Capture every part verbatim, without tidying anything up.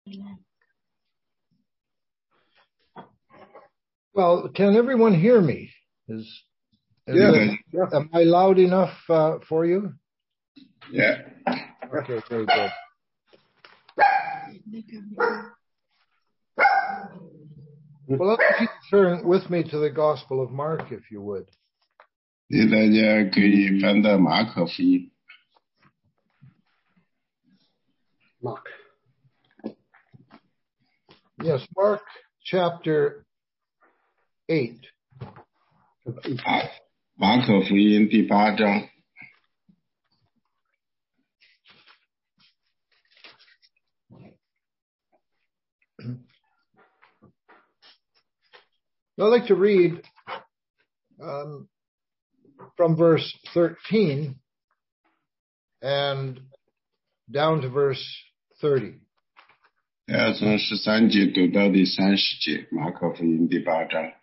Well, can everyone hear me? Is, is yeah. it, yeah. Am I loud enough uh, for you? Yeah. Okay, very good. Well, I'd like you to turn with me to the Gospel of Mark, if you would. 大家可以翻到马可福音。 Mark. Yes, Mark chapter eight. 马可福音第八章。 I'd like to read um, from verse thirteen and down to verse thirty. 要从十三节读到第三十节，马可福音第八章。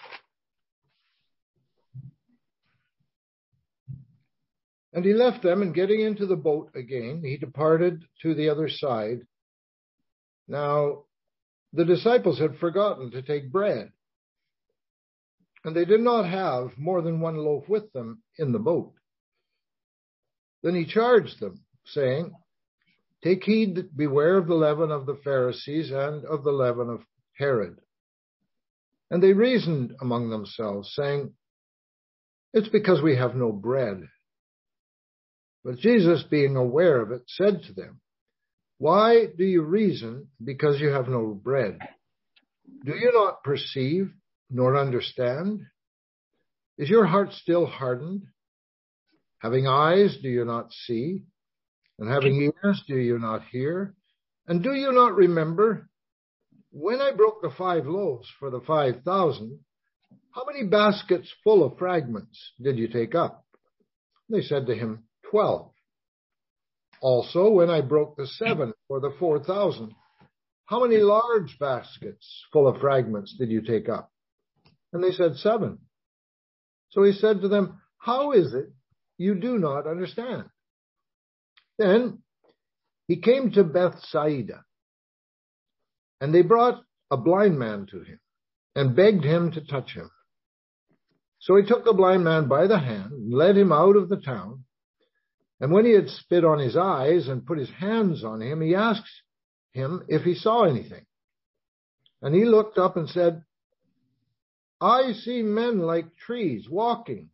And he left them, and getting into the boat again, he departed to the other side. Now, the disciples had forgotten to take bread, and they did not have more than one loaf with them in the boat. Then he charged them, saying, Take heed, beware of the leaven of the Pharisees and of the leaven of Herod. And they reasoned among themselves, saying, It's because we have no bread. But Jesus, being aware of it, said to them, Why do you reason because you have no bread? Do you not perceive nor understand? Is your heart still hardened? Having eyes, do you not see? And having ears, do you not hear? And do you not remember? When I broke the five loaves for the five thousand, how many baskets full of fragments did you take up? They said to him, Twelve. Also, when I broke the seven for the four thousand, how many large baskets full of fragments did you take up? And they said, Seven. So he said to them, How is it you do not understand? Then he came to Bethsaida, and they brought a blind man to him, and begged him to touch him. So he took the blind man by the hand, and led him out of the town. And when he had spit on his eyes and put his hands on him, he asked him if he saw anything. And he looked up and said, I see men like trees walking.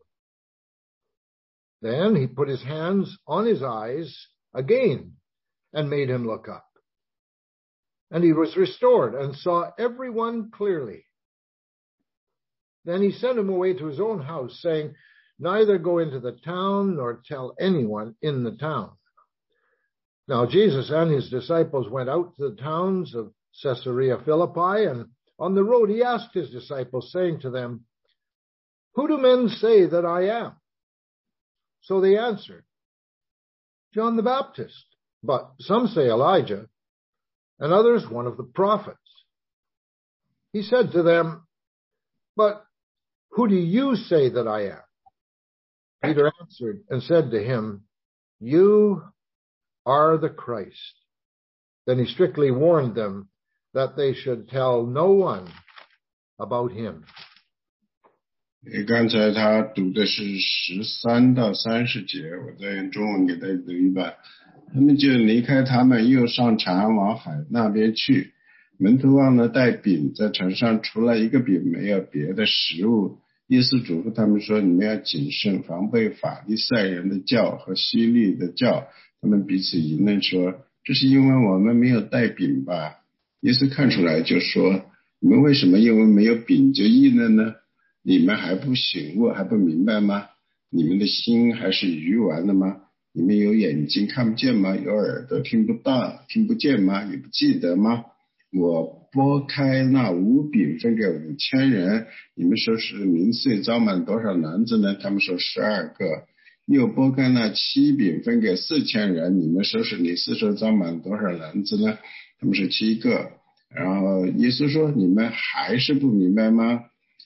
Then he put his hands on his eyes again and made him look up. And he was restored and saw everyone clearly. Then he sent him away to his own house, saying, Neither go into the town nor tell anyone in the town. Now Jesus and his disciples went out to the towns of Caesarea Philippi, and on the road he asked his disciples, saying to them, Who do men say that I am? So they answered, John the Baptist, but some say Elijah, and others one of the prophets. He said to them, But who do you say that I am? Peter answered and said to him, You are the Christ. Then he strictly warned them that they should tell no one about him. 刚才他读的是十三到三十节，我再用中文给他读一遍。他们就离开他们，又上船往海那边去。门徒忘了带饼，在船上除了一个饼，没有别的食物。耶稣嘱咐他们说，你们要谨慎，防备法利赛人的教和希律的教。他们彼此议论说，这是因为我们没有带饼吧？耶稣看出来就说，你们为什么因为没有饼就议论呢？你们还不醒悟，还不明白吗？你们的心还是愚顽的吗？你们有眼睛看不见吗？有耳朵听不到听不见吗？也不记得吗？我拨开那五饼分给五千人，你们说是零碎装满多少篮子呢？他们说十二个。又拨开那七饼分给四千人，你们说是零碎装满多少篮子呢？他们说七个。然后耶稣说，你们还是不明白吗？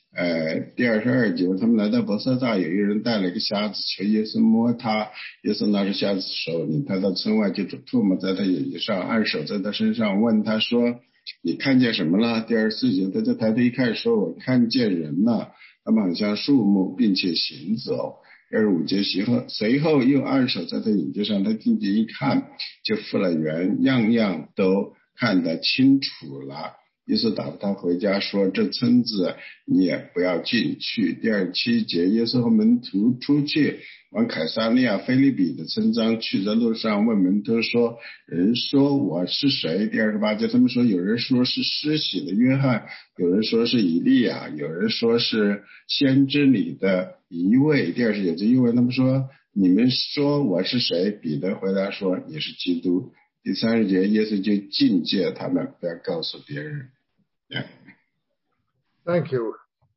呃，第二十二节，他们来到伯色大，有一人带了一个瞎子，求耶稣摸他。耶稣拿着瞎子手领他到村外，就吐沫在他眼睛上，按手在他身上，问他说：“你看见什么了？”第二十四节，他就抬头一看，说：“我看见人了，他们好像树木，并且行走。”第二十五节，随后随后又按手在他眼睛上，他定睛一看，就复了原，样样都看得清楚了。耶稣打发他回家，说：“这村子你也不要进去。”第二十七节，耶稣和门徒出去往凯撒利亚腓立比的村庄去，在路上问门徒说：“人说我是谁？”第二十八节，他们说有人说是施洗的约翰，有人说是以利亚，有人说是先知里的一位。第二十九节，又问他们说：“你们说我是谁？”彼得回答说：“你是基督。”第三十节，耶稣就禁戒他们不要告诉别人。Yeah. Thank you.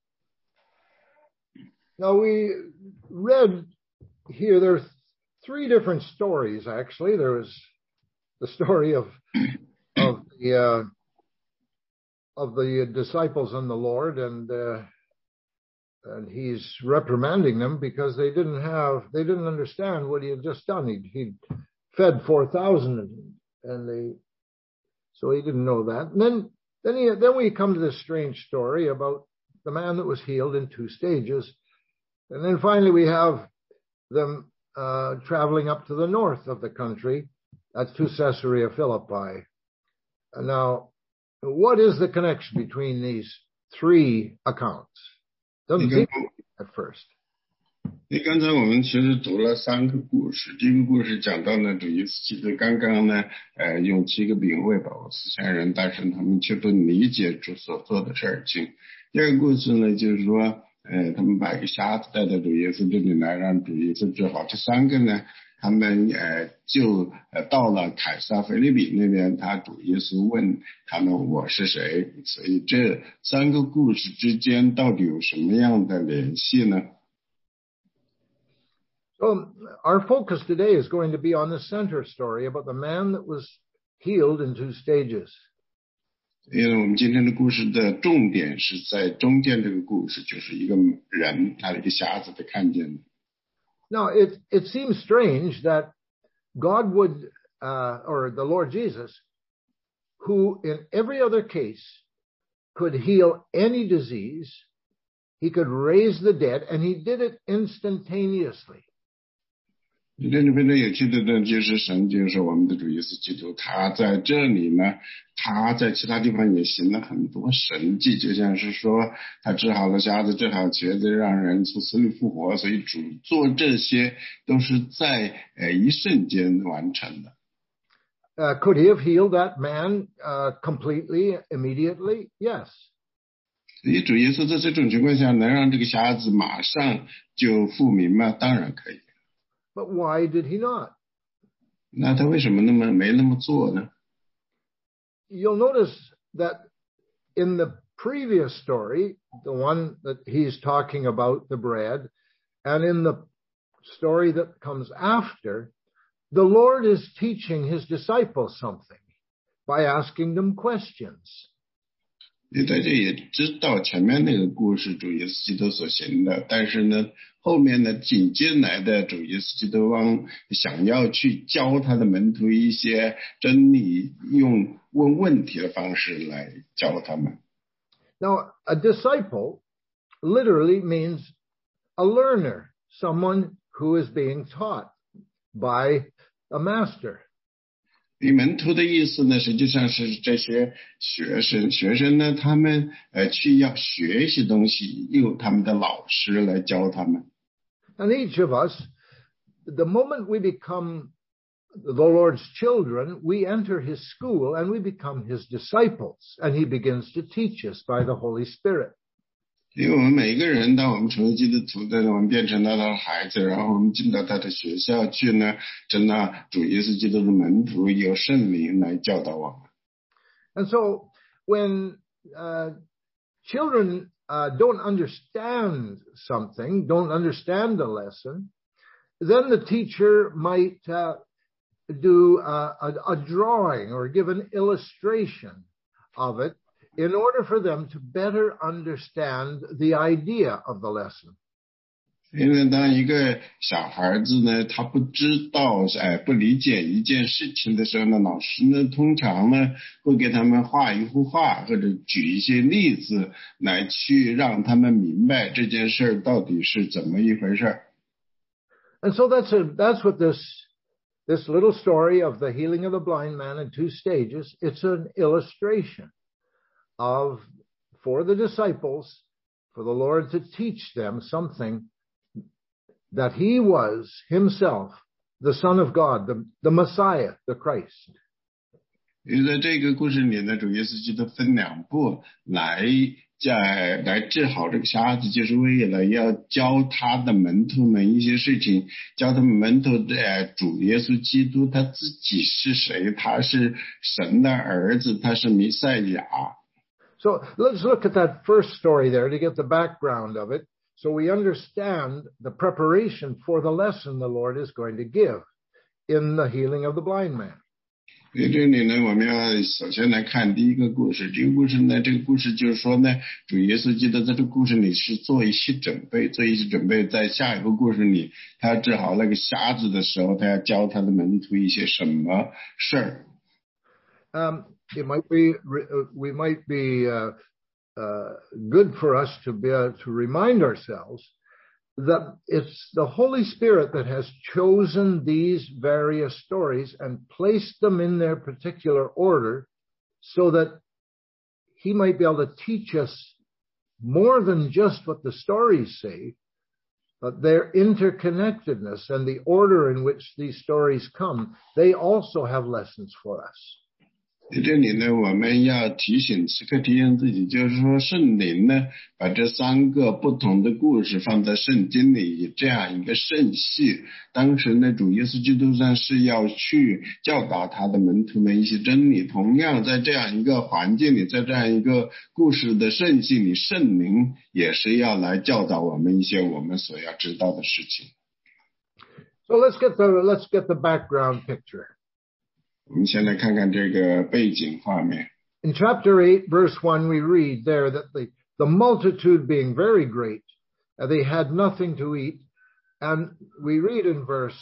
Now we read here, there are three different stories, actually. There was the story of, of the, uh, of the disciples and the Lord, and, uh, and he's reprimanding them because they didn't have, they didn't understand what he had just done. He'd, he'd fed four thousand, and they, so he didn't know that. And then Then, he, then we come to this strange story about the man that was healed in two stages. And then finally we have them uh, traveling up to the north of the country. That's to Caesarea Philippi. And now, what is the connection between these three accounts? Doesn't seem at first. 因为刚才我们其实读了三个故事，第一个故事讲到呢，主耶稣基督刚刚呢，呃，用七个饼喂饱四千人，但是他们却不理解主所做的事情。第二个故事呢，就是说，呃，他们把一个瞎子带到主耶稣这里来，让主耶稣治好。这三个呢，他们呃就呃到了凯撒腓立比那边，他主耶稣问他们我是谁，所以这三个故事之间到底有什么样的联系呢？ So our focus today is going to be on the center story about the man that was healed in two stages. 因为我们今天的故事的重点是在中间这个故事，就是一个人，他的一个瞎子被看见。 Now it it seems strange that God would, uh, or the Lord Jesus, who in every other case could heal any disease, he could raise the dead, and he did it instantaneously. 这里非常有趣的呢，就是神就是我们的主耶稣基督，他在这里呢，他在其他地方也行了很多神迹，就像是说他治好了瞎子，治好瘸子，让人从死里复活，所以主做这些都是在呃一瞬间完成的。 Uh, could he have healed that man uh, completely, immediately? Yes. 所以主耶稣在这种情况下能让这个瞎子马上就复明吗？当然可以。 But why did he not? 那他为什么那么没那么做呢？ You'll notice that in the previous story, the one that he's talking about, the bread, and in the story that comes after, the Lord is teaching his disciples something by asking them questions. 大家也知道前面那个故事主耶稣基督所行的，但是呢后面呢紧接来的主耶稣基督王想要去教他的门徒一些真理，用问问题的方式来教他们。 Now, a disciple literally means a learner, someone who is being taught by a master. 门徒的意思呢，实际上是这些学生，学生呢，他们呃去要学习东西，由他们的老师来教他们。 And each of us, the moment we become the Lord's children, we enter his school and we become his disciples, and he begins to teach us by the Holy Spirit. 因为我们每一个人，当我们成为基督徒的，我们变成他的孩子，然后我们进到他的学校去呢，真的主耶稣基督的门徒，由圣灵来教导我们。 And so when uh, children uh, don't understand something, don't understand the lesson, then the teacher might uh, do a, a, a drawing or give an illustration of it in order for them to better understand the idea of the lesson. 因为当一个小孩子呢，他不知道，哎，不理解一件事情的时候呢，老师呢，通常呢，会给他们画一幅画，或者举一些例子，来去让他们明白这件事到底是怎么一回事。 And so that's a, that's what this, this little story of the healing of the blind man in two stages, it's an illustration of, for the disciples, for the Lord to teach them something that he was himself the Son of God, the, the Messiah, the Christ. 因为在这个故事里呢，主耶稣基督分两步来在来治好这个瞎子，就是为了要教他的门徒们一些事情，教他们门徒的主耶稣基督他自己是谁，他是神的儿子，他是弥赛亚。 So let's look at that first story there to get the background of it. So we understand the preparation for the lesson the Lord is going to give in the healing of the blind man. 在这里呢，我们要首先来看第一个故事。这个故事呢，这个故事就是说呢，主耶稣基督在这个故事里是做一些准备，做一些准备，在下一个故事里，他治好那个瞎子的时候，他要教他的门徒一些什么事儿。 Um, it might be, we might be, uh, Uh, good for us to be uh, to remind ourselves that it's the Holy Spirit that has chosen these various stories and placed them in their particular order so that he might be able to teach us more than just what the stories say, but their interconnectedness and the order in which these stories come, they also have lessons for us. 在这里呢，我们要提醒，时刻提醒自己，就是说圣灵呢，把这三个不同的故事放在圣经里，以这样一个圣系。当时呢，主耶稣基督上是要去教导他的门徒们一些真理。同样，在这样一个环境里，在这样一个故事的圣系里，圣灵也是要来教导我们一些我们所要知道的事情。 So let's get the let's get the background picture. 我们先来看看这个背景画面。 In chapter eight, verse one, we read there that the, the multitude being very great, uh, they had nothing to eat. And we read in verse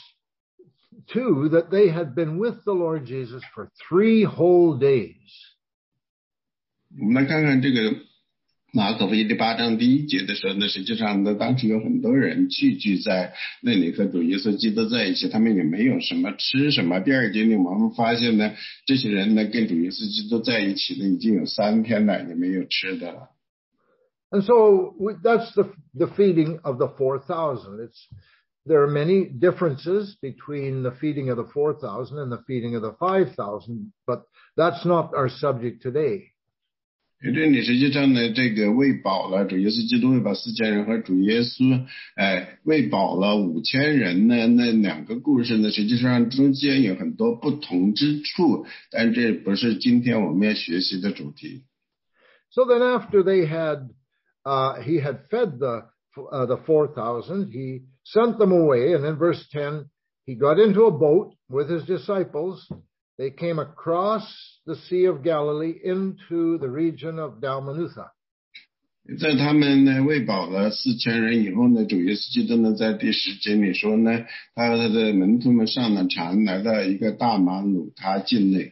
two that they had been with the Lord Jesus for three whole days. 我们来看看这个马可福音第八章第一节的时候呢，实际上呢，当时有很多人聚集在那里和主耶稣基督在一起，他们也没有什么吃什么。第二节里我们发现呢，这些人呢跟主耶稣基督在一起呢，已经有三天了，也没有吃的了。 And so we, that's the the feeding of the four thousand. It's there are many differences between the feeding of the four thousand and the feeding of the five thousand, but that's not our subject today. 这里实际上呢，这个喂饱了主耶稣基督喂饱四千人和主耶稣哎喂饱了五千人呢，那两个故事呢，实际上中间有很多不同之处，但这不是今天我们要学习的主题。 So then after they had, uh, he had fed the, uh, the four thousand, he sent them away, and in verse ten, he got into a boat with his disciples. They came across the Sea of Galilee into the region of Dalmanutha. 在他们呢喂饱了四千人以后呢，主耶稣基督呢在第十节里说呢，他和他的门徒们上了船，来到一个大马鲁他境内。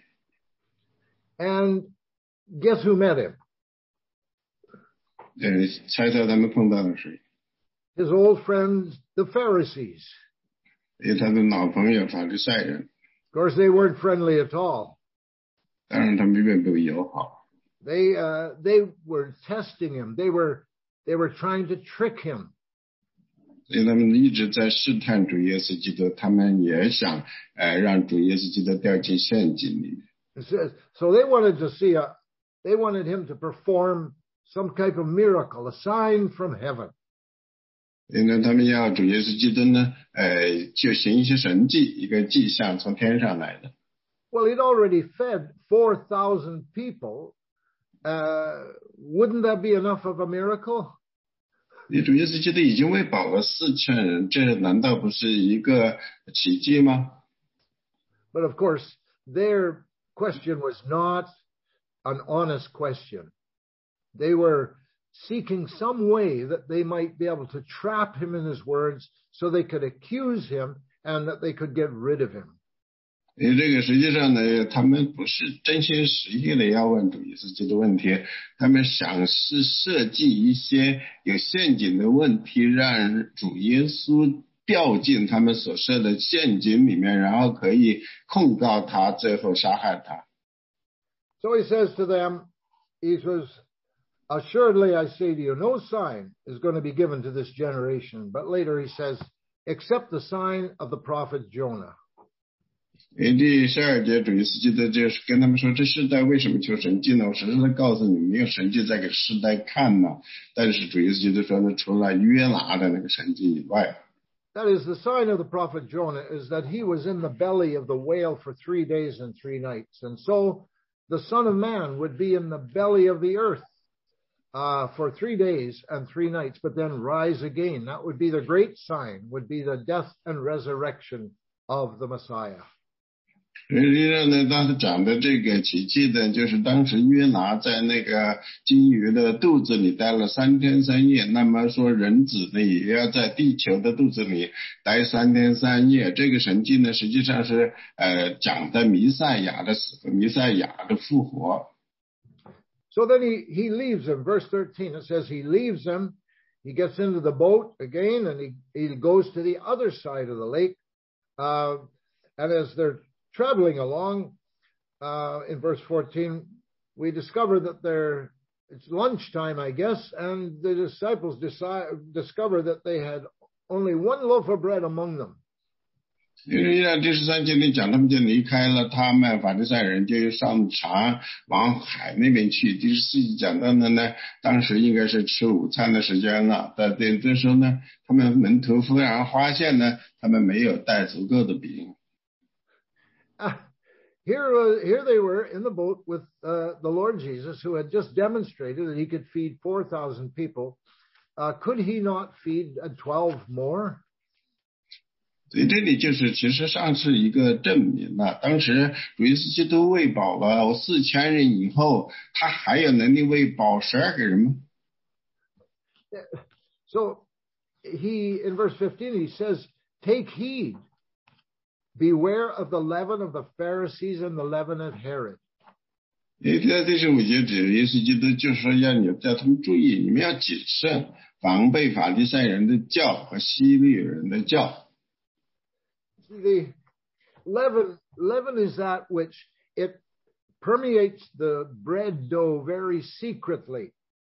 And guess who met him? 呃，猜猜他们碰到了谁？ His old friends, the Pharisees. 因为他的老朋友法利赛人。 Of course, they weren't friendly at all. 当然，他们并不友好。 They, uh, they were testing him. They were, they were trying to trick him. 所以他们一直在试探主耶稣基督，他们也想，呃，让主耶稣基督掉进陷阱里面。 So they wanted to see a, they wanted him to perform some type of miracle, a sign from heaven. 因为他们要主耶稣基督呢，呃，就行一些神迹，一个迹象从天上来的。 Well, he'd already fed four thousand people. Uh, wouldn't that be enough of a miracle? 你主耶稣基督已经喂饱了四千人，这难道不是一个奇迹吗？ But of course, their question was not an honest question. They were seeking some way that they might be able to trap him in his words so they could accuse him and that they could get rid of him. 因为这个实际上呢，他们不是真心实意的要问主耶稣基督问题，他们想是设计一些有陷阱的问题，让主耶稣掉进他们所设的陷阱里面，然后可以控告他，最后杀害他。 So he says to them, he says, assuredly I say to you, no sign is going to be given to this generation. But later he says, except the sign of the prophet Jonah. 第十二节主耶稣基督就是跟他们说，这世代为什么求神迹呢？我实实在告诉你们，没有神迹在给世代看呢。但是主耶稣基督说呢，除了约拿的那个神迹以外。 That is, the sign of the prophet Jonah is that he was in the belly of the whale for three days and three nights. And so the Son of Man would be in the belly of the earth uh, for three days and three nights, but then rise again. That would be the great sign, would be the death and resurrection of the Messiah. 实际上呢，当时讲的这个奇迹呢，就是当时约拿在那个金鱼的肚子里待了三天三夜，那么说人子呢也要在地球的肚子里待三天三夜。这个神迹呢，实际上是呃讲的弥赛亚的死和弥赛亚的复活。 So then he, he leaves them. Verse thirteen, it says he leaves them. He gets into the boat again and he, he goes to the other side of the lake. Uh, and as they're traveling along, uh, in verse fourteen, we discover that they're, it's lunchtime, I guess, and the disciples decide, discover that they had only one loaf of bread among them. 因为在第十三节里讲，他们就离开了他们，法利赛人就上船往海那边去。第十四节讲到的呢，当时应该是吃午餐的时间了。但这这时候呢，他们门徒忽然发现呢，他们没有带足够的饼。 Uh, here, uh, here they were in the boat with uh, the Lord Jesus, who had just demonstrated that he could feed four thousand people. Uh, could he not feed uh, twelve more? 所以这里就是其实上是一个证明了，当时主耶稣基督喂饱了四千人以后，他还有能力喂饱十二个人吗？ So he, in verse fifteen, he says, take heed. Beware of the leaven of the Pharisees and the leaven of Herod. 也在第十五节指耶稣基督就说要你叫他们注意，你们要谨慎，防备法利赛人的教和希律人的教。 The leaven, leaven is that which it permeates the bread dough very secretly.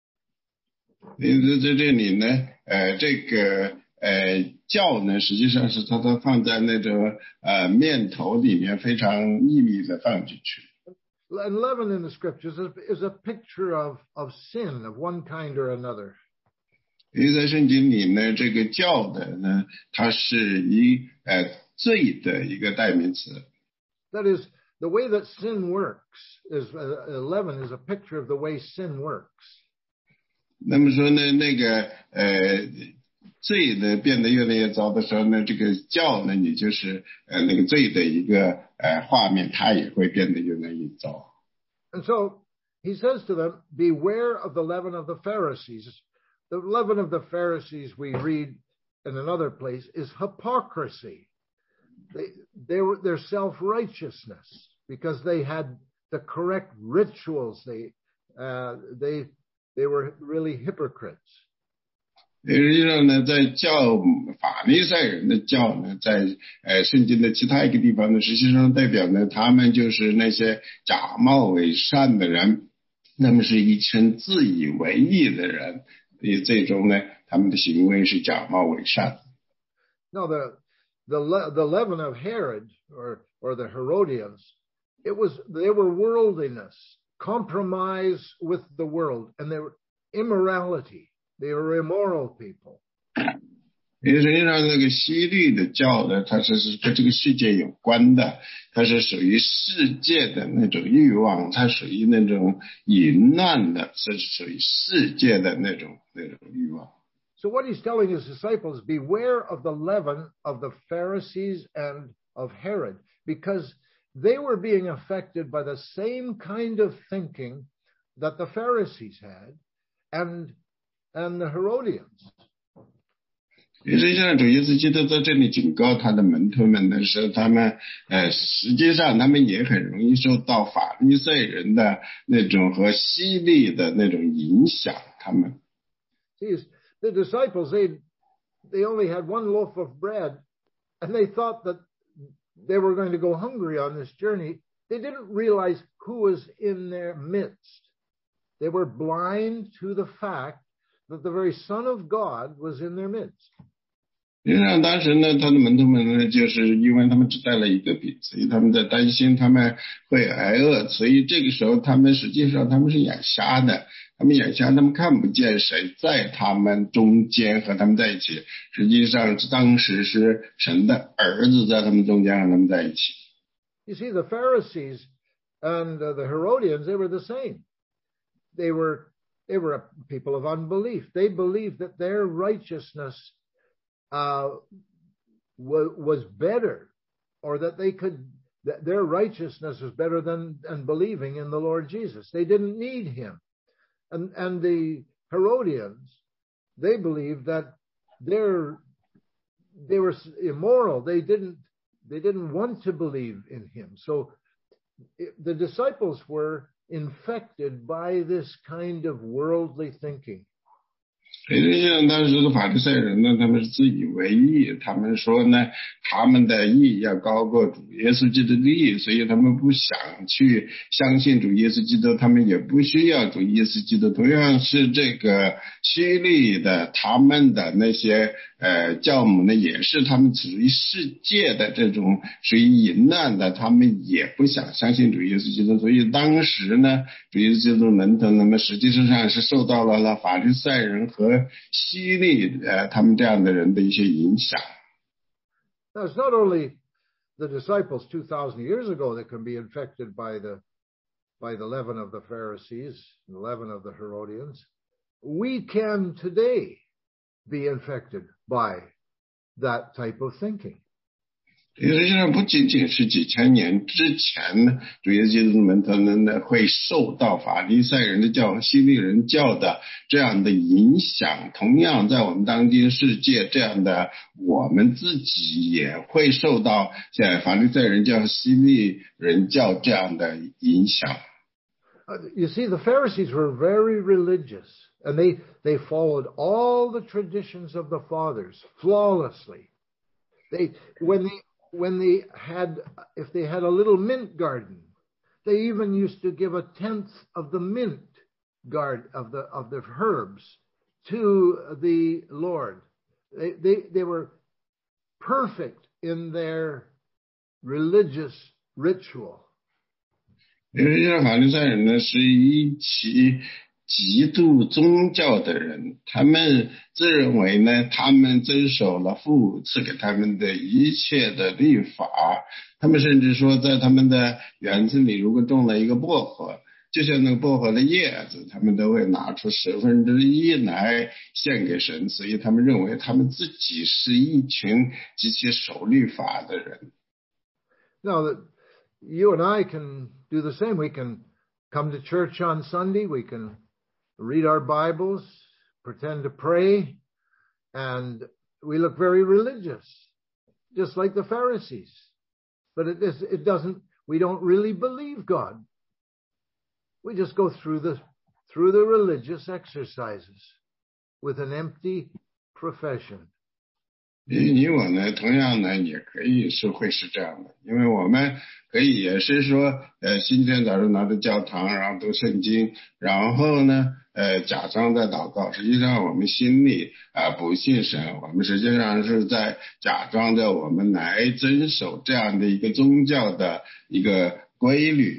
在这里呢，呃，这个。呃，酵呢，实际上是它它放在那种呃面头里面，非常秘密的放进去。 And leaven in the scriptures is, is a picture of of sin of one kind or another. 因为在圣经里呢，这个酵的呢，它是一呃罪的一个代名词。 That is, the way that sin works is uh, leaven is a picture of the way sin works. 那么说呢，那个呃。罪呢变得越来越糟的时候呢，这个教呢，也就是呃那个罪的一个呃画面，它也会变得越来越糟。 And so he says to them, beware of the leaven of the Pharisees. The leaven of the Pharisees we read in another place is hypocrisy. They they were their self-righteousness because they had the correct rituals. They uh they they were really hypocrites. 实际上呢，在教法利赛人的教呢，在呃圣经的其他一个地方呢，实际上代表呢，他们就是那些假冒伪善的人，那么是一群自以为义的人，所以最终呢，他们的行为是假冒伪善。 Now the the the leaven of Herod or or the Herodians, it was they were worldliness, compromise with the world, and they were immorality. They were immoral people. 因为实际上那个希律的教呢，它是是跟这个世界有关的，它是属于世界的那种欲望，它属于那种淫乱的，是属于世界的那种那种欲望。 So what he's telling his disciples, beware of the leaven of the Pharisees and of Herod, because they were being affected by the same kind of thinking that the Pharisees had. and and the Herodians. 实际上，主耶稣基督在这里警告他的门徒们的时候，他们呃，实际上他们也很容易受到法利赛人的那种和希律的那种影响。他们 See, the disciples they they only had one loaf of bread, and they thought that they were going to go hungry on this journey. They didn't realize who was in their midst. They were blind to the fact that the very Son of God was in their midst. 实际上，当时呢，他的门徒们呢，就是因为他们只带了一个饼，所以他们在担心他们会挨饿，所以这个时候他们实际上他们是眼瞎的，他们眼瞎，他们看不见谁在他们中间和他们在一起，实际上是当时是神的儿子在他们中间和他们在一起。 You see, the Pharisees and uh, the Herodians, they were the same. They were they were people of unbelief. They believed that their righteousness uh, w- was better, or that they could that their righteousness was better than, than believing in the Lord Jesus. They didn't need him. And and the Herodians, they believed that they're they were immoral. They didn't they didn't want to believe in him. So it, the disciples were infected by this kind of worldly thinking. 实际上，当时的法利赛人呢，他们是自以为义，他们说呢，他们的义要高过主耶稣基督的义，所以他们不想去相信主耶稣基督，他们也不需要主耶稣基督。同样是这个希律的，他们的那些呃教母呢，也是他们属于世界的这种属于淫乱的，他们也不想相信主耶稣基督。所以当时呢，主耶稣基督的门徒，那么实际上是受到了了法利赛人和希律呃他们这样的人的一些影响。 Now, it's not only the disciples two thousand years ago that can be infected by the by the leaven of the Pharisees, the leaven of the Herodians. We can today be infected by that type of thinking. 实际上不仅仅是几千年之前呢，主耶稣基督的门徒呢会受到法利赛人的教、希律人教的这样的影响，同样在我们当今世界这样的，我们自己也会受到像法利赛人教、希律人教这样的影响。 Uh, you see, the Pharisees were very religious, and they they followed all the traditions of the fathers flawlessly. They when they when they had if they had a little mint garden, they even used to give a tenth of the mint guard of the of the herbs to the Lord. They they they were perfect in their religious ritual. 实际上，法利赛人呢是一起极度宗教的人，他们自认为呢，他们遵守了父赐给他们的一切的律法。他们甚至说，在他们的园子里，如果种了一个薄荷，就像那个薄荷的叶子，他们都会拿出十分之一来献给神。所以他们认为他们自己是一群极其守律法的人。 Now, you and I can do the same. We can come to church on Sunday. We can read our Bibles, pretend to pray, and we look very religious, just like the Pharisees. But it, is, it doesn't, we don't really believe God. We just go through the, through the religious exercises with an empty profession. 你我呢，同样呢，也可以是会是这样的，因为我们可以也是说，呃，星期天早上拿着教堂，然后读圣经，然后呢，呃，假装在祷告，实际上我们心里啊、呃、不信神，我们实际上是在假装着我们来遵守这样的一个宗教的一个规律。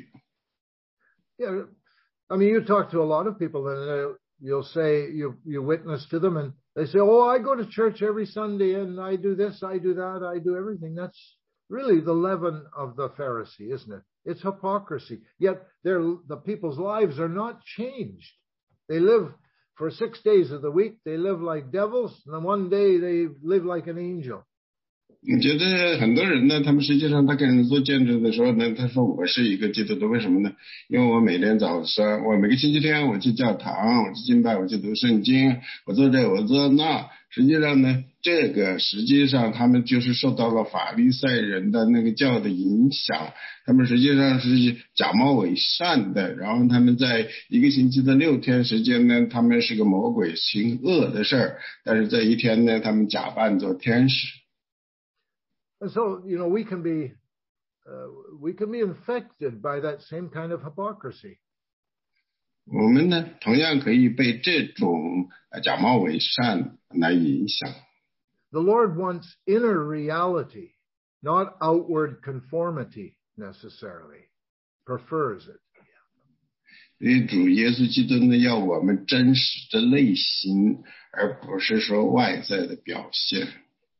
Yeah, I mean, you talk to a lot of people, and you'll say you you witness to them, and they say, "Oh, I go to church every Sunday, and I do this, I do that, I do everything." That's really the leaven of the Pharisee, isn't it? It's hypocrisy. Yet the people's lives are not changed. They live for six days of the week. They live like devils, and then one day they live like an angel. 你觉得很多人呢，他们实际上他跟人做见证的时候呢，他说我是一个基督徒，为什么呢？因为我每天早上，我每个星期天我去教堂，我去敬拜，我去读圣经，我做这我做那。实际上呢，这个实际上他们就是受到了法利赛人的那个教的影响，他们实际上是假冒伪善的，然后他们在一个星期的六天时间呢，他们是个魔鬼行恶的事儿，但是这一天呢，他们假扮做天使。 And so, you know, we can be, uh, we can be infected by that same kind of hypocrisy. 我们呢，同样可以被这种假冒伪善来影响。 The Lord wants inner reality, not outward conformity necessarily. Prefers it. 因为主耶稣基督呢，要我们真实的内心，而不是说外在的表现。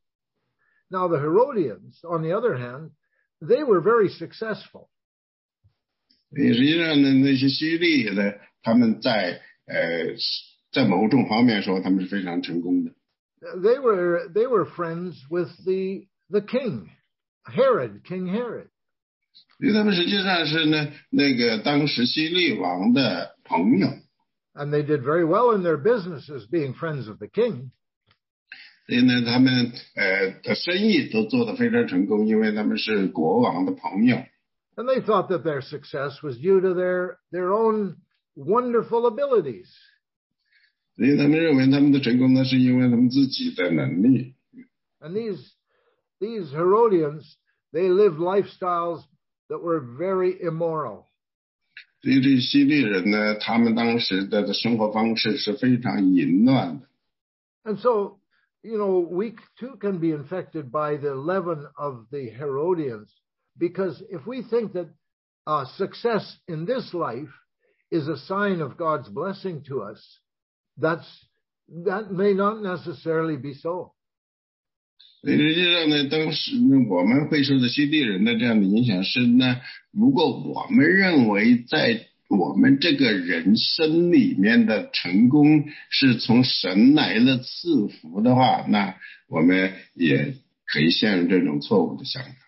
Now, the Herodians, on the other hand, they were very successful. 实际上呢，那些希律呢，他们在呃，在某种方面说，他们是非常成功的。 They were they were friends with the the king, Herod, King Herod. 因为他们实际上是呢，那个当时希律王的朋友。 And they did very well in their businesses, being friends of the king. 所以呢，他们呃的生意都做得非常成功，因为他们是国王的朋友。 And they thought that their success was due to their their own wonderful abilities. 所以他们认为他们的成功呢，是因为他们自己的能力。 And these these Herodians, they lived lifestyles that were very immoral. 所以这些希律人呢，他们当时的生活方式是非常淫乱的。 And so, you know, we too can be infected by the leaven of the Herodians, because if we think that uh, success in this life is a sign of God's blessing to us, that's that may not necessarily be so. 所以实际上呢，当时我们会受到希律人的这样的影响是呢，如果我们认为在我们这个人生里面的成功是从神来的赐福的话，那我们也可以陷入这种错误的想法。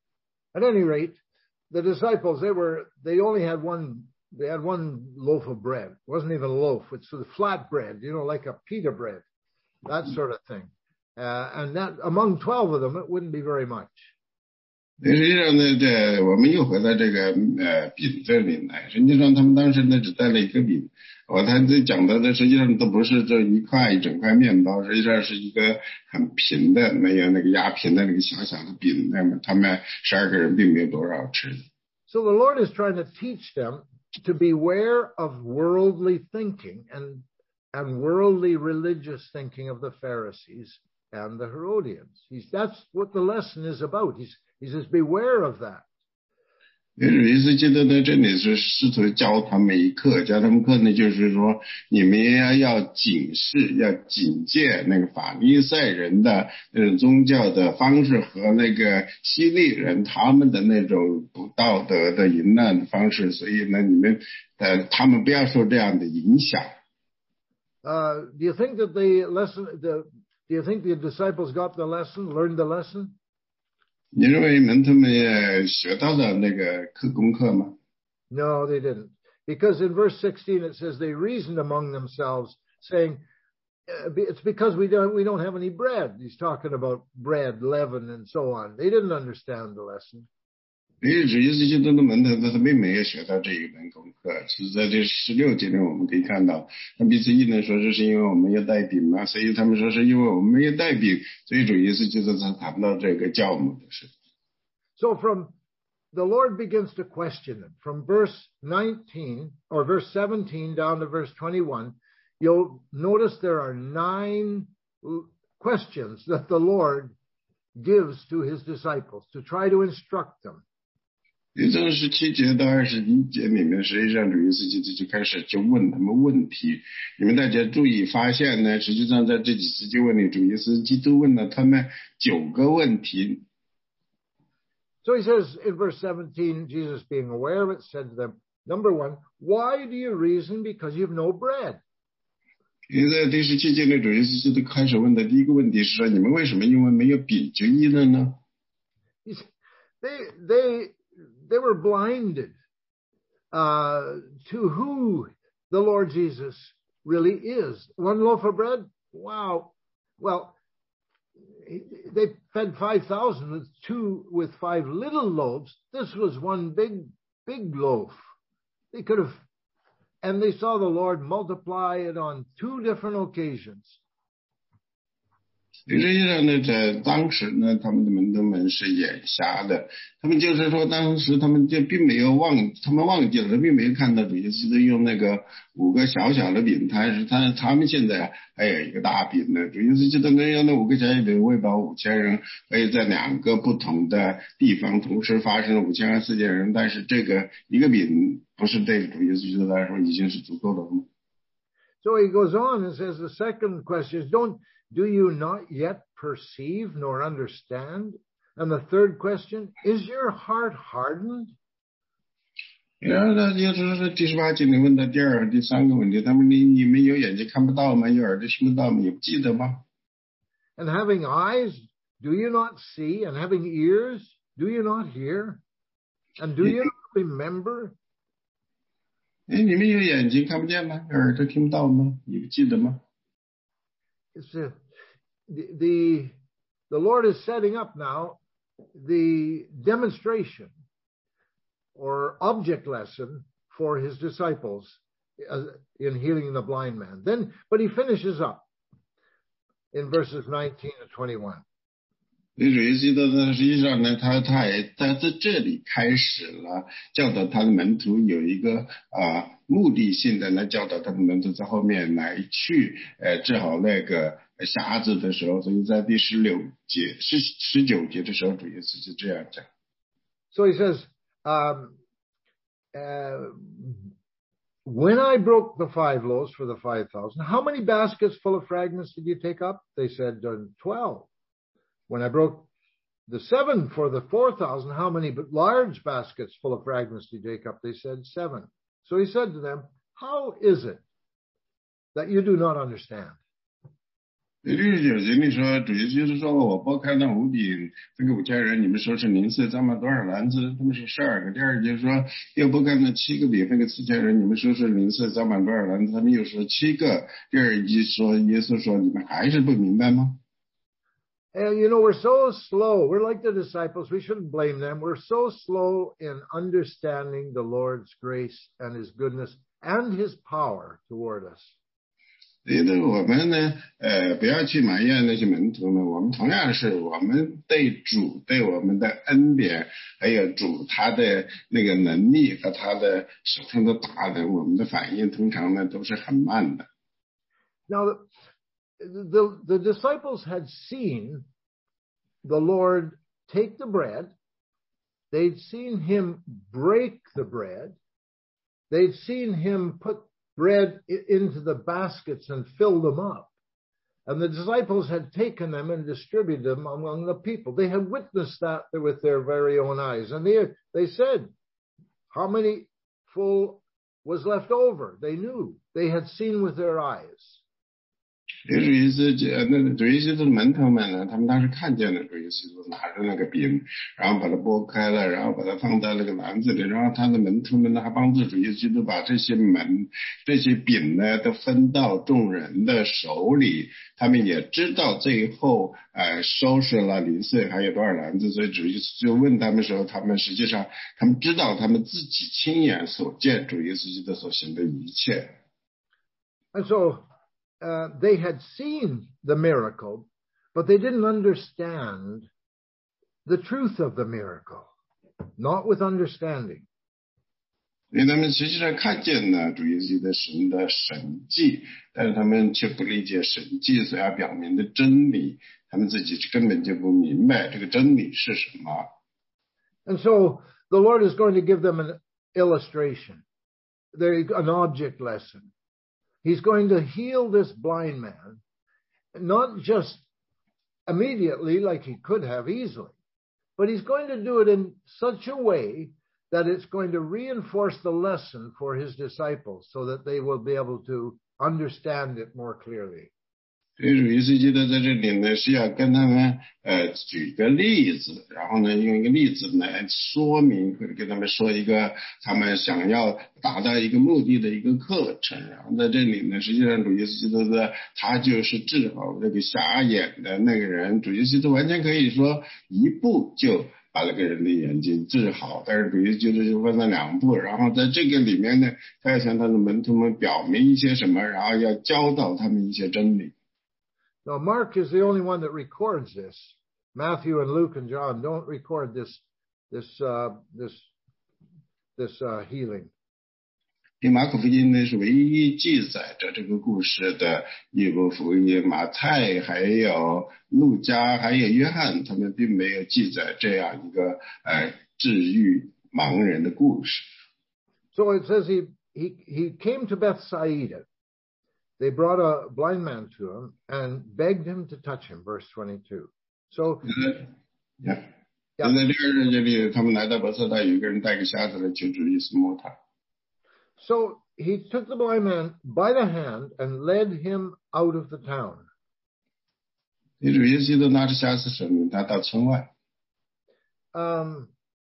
At any rate, the disciples, they were they only had one they had one loaf of bread. It wasn't even a loaf, it's the flat bread, you know, like a pita bread, that sort of thing. Uh, and that among twelve of them, it wouldn't be very much. 实际上呢，这我们又回到这个呃饼这里来。实际上他们当时呢只带了一个饼，我他这讲的呢实际上都不是这一块一整块面包，实际上是一个很平的，没有那个压平的那个小小的饼。那么他们十二个人并没有多少吃。 So the Lord is trying to teach them to beware of worldly thinking and and worldly religious thinking of the Pharisees and the Herodians. He's, that's what the lesson is about. He's He says, beware of that. 耶稣基督在这里是试图教他们一课，教他们课呢，就是说你们要要警示，要警戒那个法利赛人的那种宗教的方式和那个希律人他们的那种不道德的淫乱的方式，所以呢，你们呃他们不要受这样的影响。 Uh, do you think that the lesson, the, do you think the disciples got the lesson, learned the lesson? 你认为门徒们也学到了那个课功课吗？ No, they didn't. Because in verse sixteen it says they reasoned among themselves, saying, "It's because we don't we don't have any bread." He's talking about bread, leaven, and so on. They didn't understand the lesson. 因为主耶稣基督的门徒他并没有学到这一门功课，是在这十六节里我们可以看到，他彼此议论说这是因为我们要带饼嘛，所以他们说是因为我们没有带饼，所以主耶稣基督才谈到这个教母的事。 So from the Lord begins to question them from verse nineteen or verse seventeen down to verse twenty-one. You'll notice there are nine questions that the Lord gives to his disciples to try to instruct them. 第从十七节到二十一节里面，实际上主耶稣基督就开始就问他们问题。你们大家注意发现呢，实际上在这几次就问里，主耶稣基督问了他们九个问题。 So he says in verse seventeen, Jesus being aware of it, said to them, number one, why do you reason because you have no bread? 因为在第十七节的主耶稣基督开始问的第一个问题是说，你们为什么因为没有饼就医了呢？ They they they were blinded uh, to who the Lord Jesus really is. One loaf of bread, wow. Well, they fed five thousand with two with five little loaves. This was one big big loaf. They could have, and they saw the Lord multiply it on two different occasions. 实际上呢，在当时呢，他们的门徒们是眼瞎的，他们就是说，当时他们就并没有忘，他们忘记了，并没有看到主耶稣基督用那个五个小小的饼，他是他他们现在还有一个大饼呢，主耶稣基督能用那五个小小饼喂饱五千人，而且在两个不同的地方同时发生了五千二四千人，但是这个一个饼不是对主耶稣基督来说已经是足够了吗？ So he goes on and says the second question is, don't do you not yet perceive nor understand? And the third question, is your heart hardened? 然后呢，就是说第十八节你问的第二和第三个问题，他们你你们有眼睛看不到吗？有耳朵听不到吗？也不记得吗？ And having eyes, do you not see? And having ears, do you not hear? And do you not remember? 哎，你们有眼睛看不见吗？有耳朵听不到吗？你不记得吗？ It's a, the, the the Lord is setting up now the demonstration or object lesson for his disciples in healing the blind man. Then, but he finishes up in verses nineteen to twenty-one. 主耶稣基督呢，实际上呢，他他也他在这里开始了教导他的门徒有一个啊目的性的来教导他的门徒在后面来去呃治好那个瞎子的时候，所以在第十六节十十九节的时候，主耶稣就这样讲。 So he says, um, uh, when I broke the five loaves for the five thousand, how many baskets full of fragments did you take up? They said, uh, twelve. When I broke the seven for the four thousand, how many but large baskets full of fragments did you take up? They said, seven. So he said to them, how is it that you do not understand? 第六九节你说主耶稣就是说我拨开那五饼分给五千人，你们说是零碎装满多少篮子？他们是十二个。第二节说又拨开那七个饼分给四千人，你们说是零碎装满多少篮子？他们又说七个。第二节说耶稣说你们还是不明白吗？ And you know, we're so slow. We're like the disciples. We shouldn't blame them. We're so slow in understanding the Lord's grace and his goodness and his power toward us. 觉得我们呢，呃，不要去埋怨那些门徒们。我们同样是我们对主对我们的恩典，还有主他的那个能力和他的手上的大能，我们的反应通常呢都是很慢的。 Now, the, the, the disciples had seen the Lord take the bread. They'd seen him break the bread. They'd seen him put bread into the baskets and fill them up. And the disciples had taken them and distributed them among the people. They had witnessed that with their very own eyes. And they, they said, how many full was left over? They knew. They had seen with their eyes. 主耶稣基那主耶稣的门徒们呢，他们当时看见了主耶稣拿着那个饼，然后把它拨开了，然后把它放在那个篮子里，然后他的门徒们呢还帮助主耶稣基督把这些门这些饼呢都分到众人的手里。他们也知道最后呃收拾了零碎还有多少篮子，所以主耶稣就问他们说，他们实际上他们知道他们自己亲眼所见主耶稣基督所行的一切。 And so Uh, they had seen the miracle, but they didn't understand the truth of the miracle, not with understanding. 因为他们实际上看见了主耶稣的神的神迹，但是他们却不理解神迹所要表明的真理，他们自己根本就不明白这个真理是什么。 And so the Lord is going to give them an illustration, an object lesson. He's going to heal this blind man, not just immediately like he could have easily, but he's going to do it in such a way that it's going to reinforce the lesson for his disciples so that they will be able to understand it more clearly. 所以主耶稣基督在这里呢是要跟他们呃举个例子，然后呢用一个例子来说明或者跟他们说一个他们想要达到一个目的的一个课程。然后在这里呢，实际上主耶稣基督的他就是治好这个瞎眼的那个人，主耶稣基督完全可以说一步就把那个人的眼睛治好，但是主耶稣基督就分了两步，然后在这个里面呢，他要向他的门徒们表明一些什么，然后要教导他们一些真理。 Now, Mark is the only one that records this. Matthew and Luke and John don't record this, this, uh, this, this uh, healing. 因为马可福音呢是唯一记载着这个故事的一部福音，马太还有路加还有约翰，他们并没有记载这样一个呃治愈盲人的故事。 So it says he he he came to Bethsaida. They brought a blind man to him and begged him to touch him, verse twenty-two. So, yeah. 在这个这里，他们来到伯萨大，有一个人带个瞎子来求主耶稣摸他。 So he took the blind man by the hand and led him out of the town. 主耶稣都拿着瞎子手领他到村外。 Um,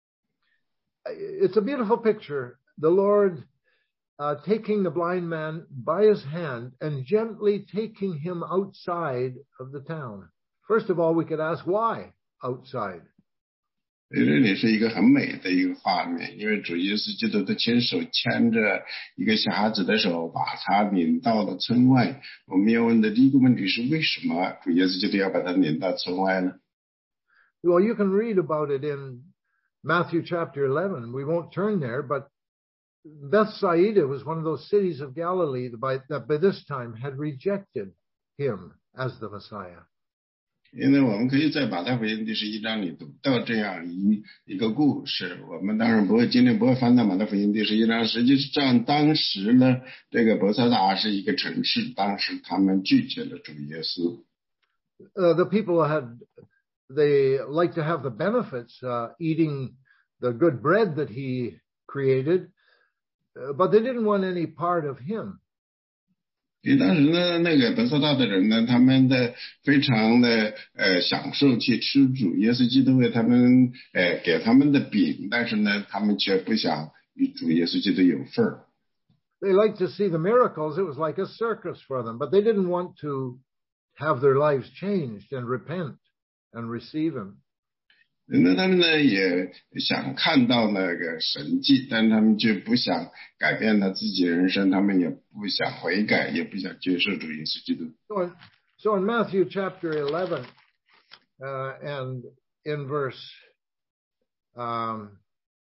it's a beautiful picture. The Lord Uh, taking the blind man by his hand and gently taking him outside of the town. First of all, we could ask why outside. 这里是一个很美的一个画面，因为主耶稣基督的亲手牵着一个瞎子的手，把他领到了村外。我们要问的第一个问题是，为什么主耶稣基督要把他领到村外呢？ Well, you can read about it in Matthew chapter eleven. We won't turn there, but Bethsaida was one of those cities of Galilee that by, that by this time had rejected him as the Messiah. 因为我们可以在马太福音第十一章里读到这样一一个故事。我们当然不会今天不会翻到马太福音第十一章，实际上当时呢，这个伯萨大是一个城市，当时他们拒绝了主耶稣。 Uh, the people had they like to have the benefits, uh, eating the good bread that he created. Uh, but they didn't want any part of him. 因为当时呢，那个伯萨大的人呢，他们的非常的呃享受去吃主耶稣基督为他们呃给他们的饼，但是呢，他们却不想与主耶稣基督有份儿。 They liked to see the miracles. It was like a circus for them, but they didn't want to have their lives changed and repent and receive him. 那他们呢也想看到那个神迹，但他们却不想改变他自己的人生，他们也不想悔改，也不想接受主耶稣基督。 So in, so in Matthew chapter eleven, uh, and in verse um,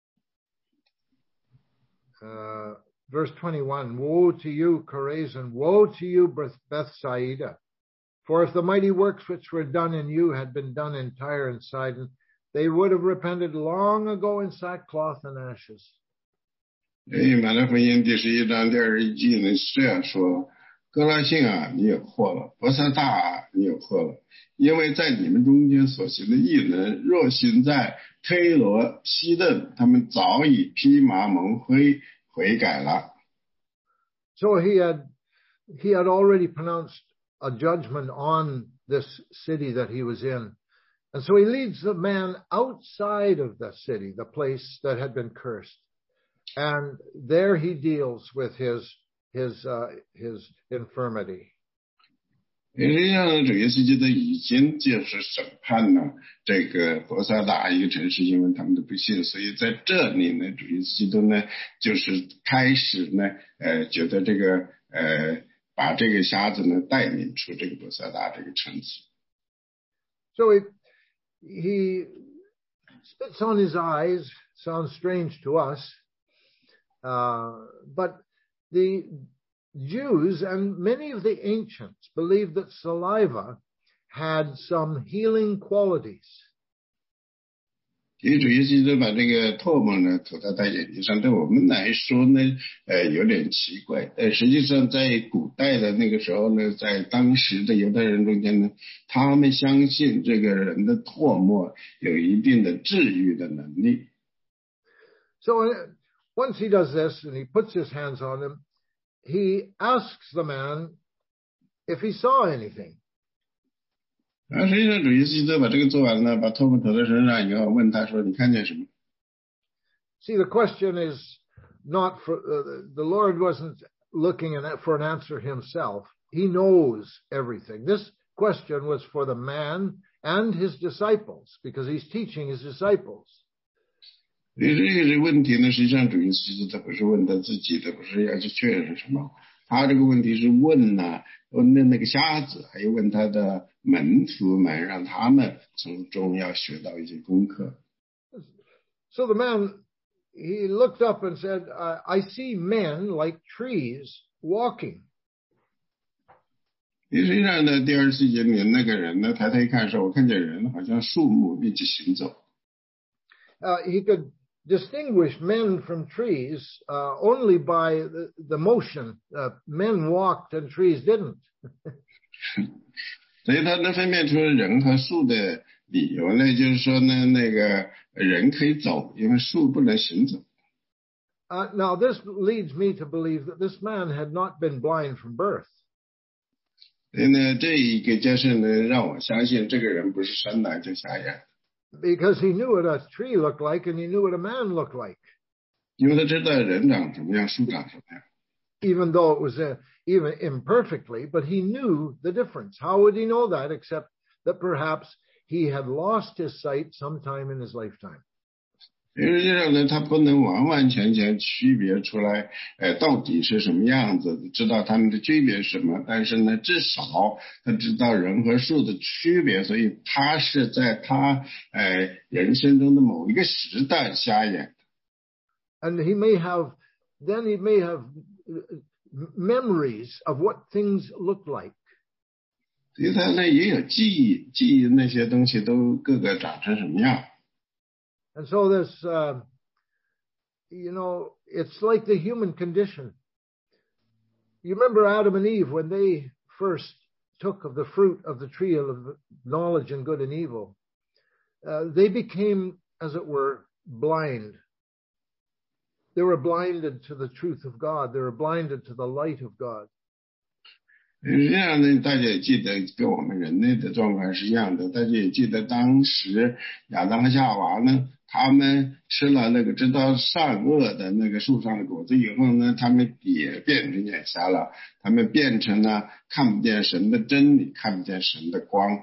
uh, verse twenty-one, woe to you, Chorazin, woe to you, Bethsaida, for if the mighty works which were done in you had been done in Tyre and Sidon, they would have repented long ago in sackcloth and ashes. 所以马太福音第十一章第二十一句呢是这样说：哥拉沁啊，你有祸了；伯萨大啊，你有祸了，因为在你们中间所行的异能，若行在推罗、西顿，他们早已披麻蒙灰悔改了。 So he had he had already pronounced a judgment on this city that he was in. And so he leads the man outside of the city, the place that had been cursed. And there he deals with his, his, uh, his infirmity. 实际上主耶稣基督已经就是审判了这个伯萨大一个城市，因为他们的不信，所以在这里呢，主耶稣基督呢就是开始呢呃觉得这个呃把这个瞎子呢带领出这个伯萨大这个城市。 So he he spits on his eyes. Sounds strange to us, uh, but the Jews and many of the ancients believed that saliva had some healing qualities. 其实主耶稣基督把这个唾沫呢涂在他眼睛上，对我们来说呢，呃，有点奇怪。但实际上，在古代的那个时候呢，在当时的犹太人中间呢，他们相信这个人的唾沫有一定的治愈的能力。 So once he does this and he puts his hands on him, he asks the man if he saw anything. 然后实际上主耶稣基督把这个做完了，把头发投在身上以后，问他说：“你看见什么？” See, the question is not for uh, the Lord wasn't looking for an answer himself. He knows everything. This question was for the man and his disciples because he's teaching his disciples. 所以这个问题呢，实际上主耶稣基督他不是问他自己的，不是要去确认什么。他这个问题是问呢，问的那个瞎子，还有问他的门徒们，让他们从中要学到一些功课。 So the man, he looked up and said, I, I see men like trees walking. 实际上呢，第二十节里那个人呢，抬头一看说，我看见人好像树木一起行走。 Uh, he could distinguish men from trees uh, only by the, the motion. Uh, men walked and trees didn't. 所以他能分辨出人和树的理由呢，就是说呢，那个人可以走，因为树不能行走。 Uh, now this leads me to believe that this man had not been blind from birth. 所以呢，这一个就是呢，让我相信这个人不是生来就瞎眼。 Because he knew what a tree looked like and he knew what a man looked like. 因为他知道人长什么样，树长什么样。 Even though it was uh, even imperfectly, but he knew the difference. How would he know that except that perhaps he had lost his sight sometime in his lifetime? 实际上呢，他不能完完全全区别出来，呃，到底是什么样子，知道他们的区别是什么。但是呢，至少他知道人和树的区别，所以他是在他呃人生中的某一个时代瞎眼。 And he may have, then he may have memories of what things looked like. 所以他呢也有记忆，记忆那些东西都各个长成什么样。 And so this, uh, you know, it's like the human condition. You remember Adam and Eve when they first took of the fruit of the tree of knowledge and good and evil. Uh, they became, as it were, blind. They were blinded to the truth of God. They were blinded to the light of God. 实际上呢，大家也记得跟我们人类的状况是一样的。大家也记得当时亚当和夏娃呢，他们吃了那个知道善恶的那个树上的果子以后呢，他们也变成眼瞎了，他们变成了看不见神的真理，看不见神的光。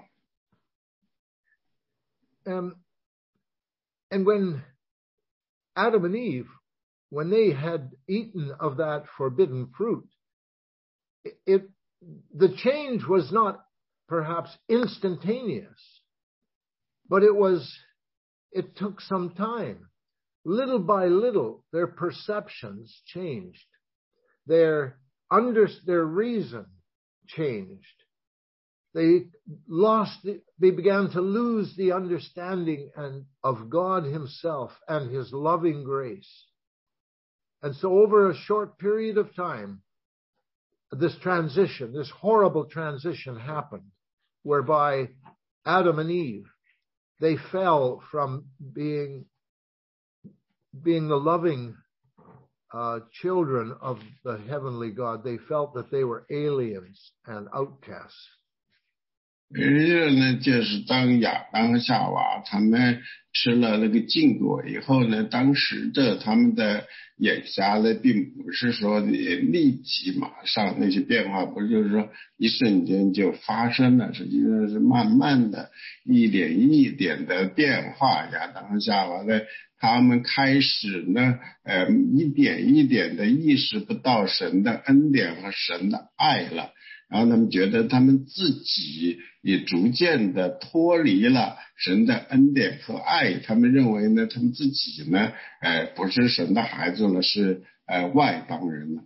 Um, and when Adam and Eve, when they had eaten of that forbidden fruit, it, it the change was not perhaps instantaneous, but it was, it took some time. Little by little, their perceptions changed. Their under, their reason changed. They lost, the, they began to lose the understanding and of God himself and his loving grace. And so over a short period of time, this transition, this horrible transition happened, whereby Adam and Eve, they fell from being, being the loving uh, children of the heavenly God. They felt that they were aliens and outcasts. 实际上呢，就是当亚当和夏娃他们吃了那个禁果以后呢，当时的他们的眼瞎呢，并不是说也立即马上那些变化，不是就是说一瞬间就发生了，实际上是慢慢的一点一点的变化。亚当和夏娃呢，他们开始呢，呃，一点一点的意识不到神的恩典和神的爱了。然后他们觉得他们自己也逐渐的脱离了神的恩典和爱，他们认为呢，他们自己呢，呃，不是神的孩子了，是呃外邦人了。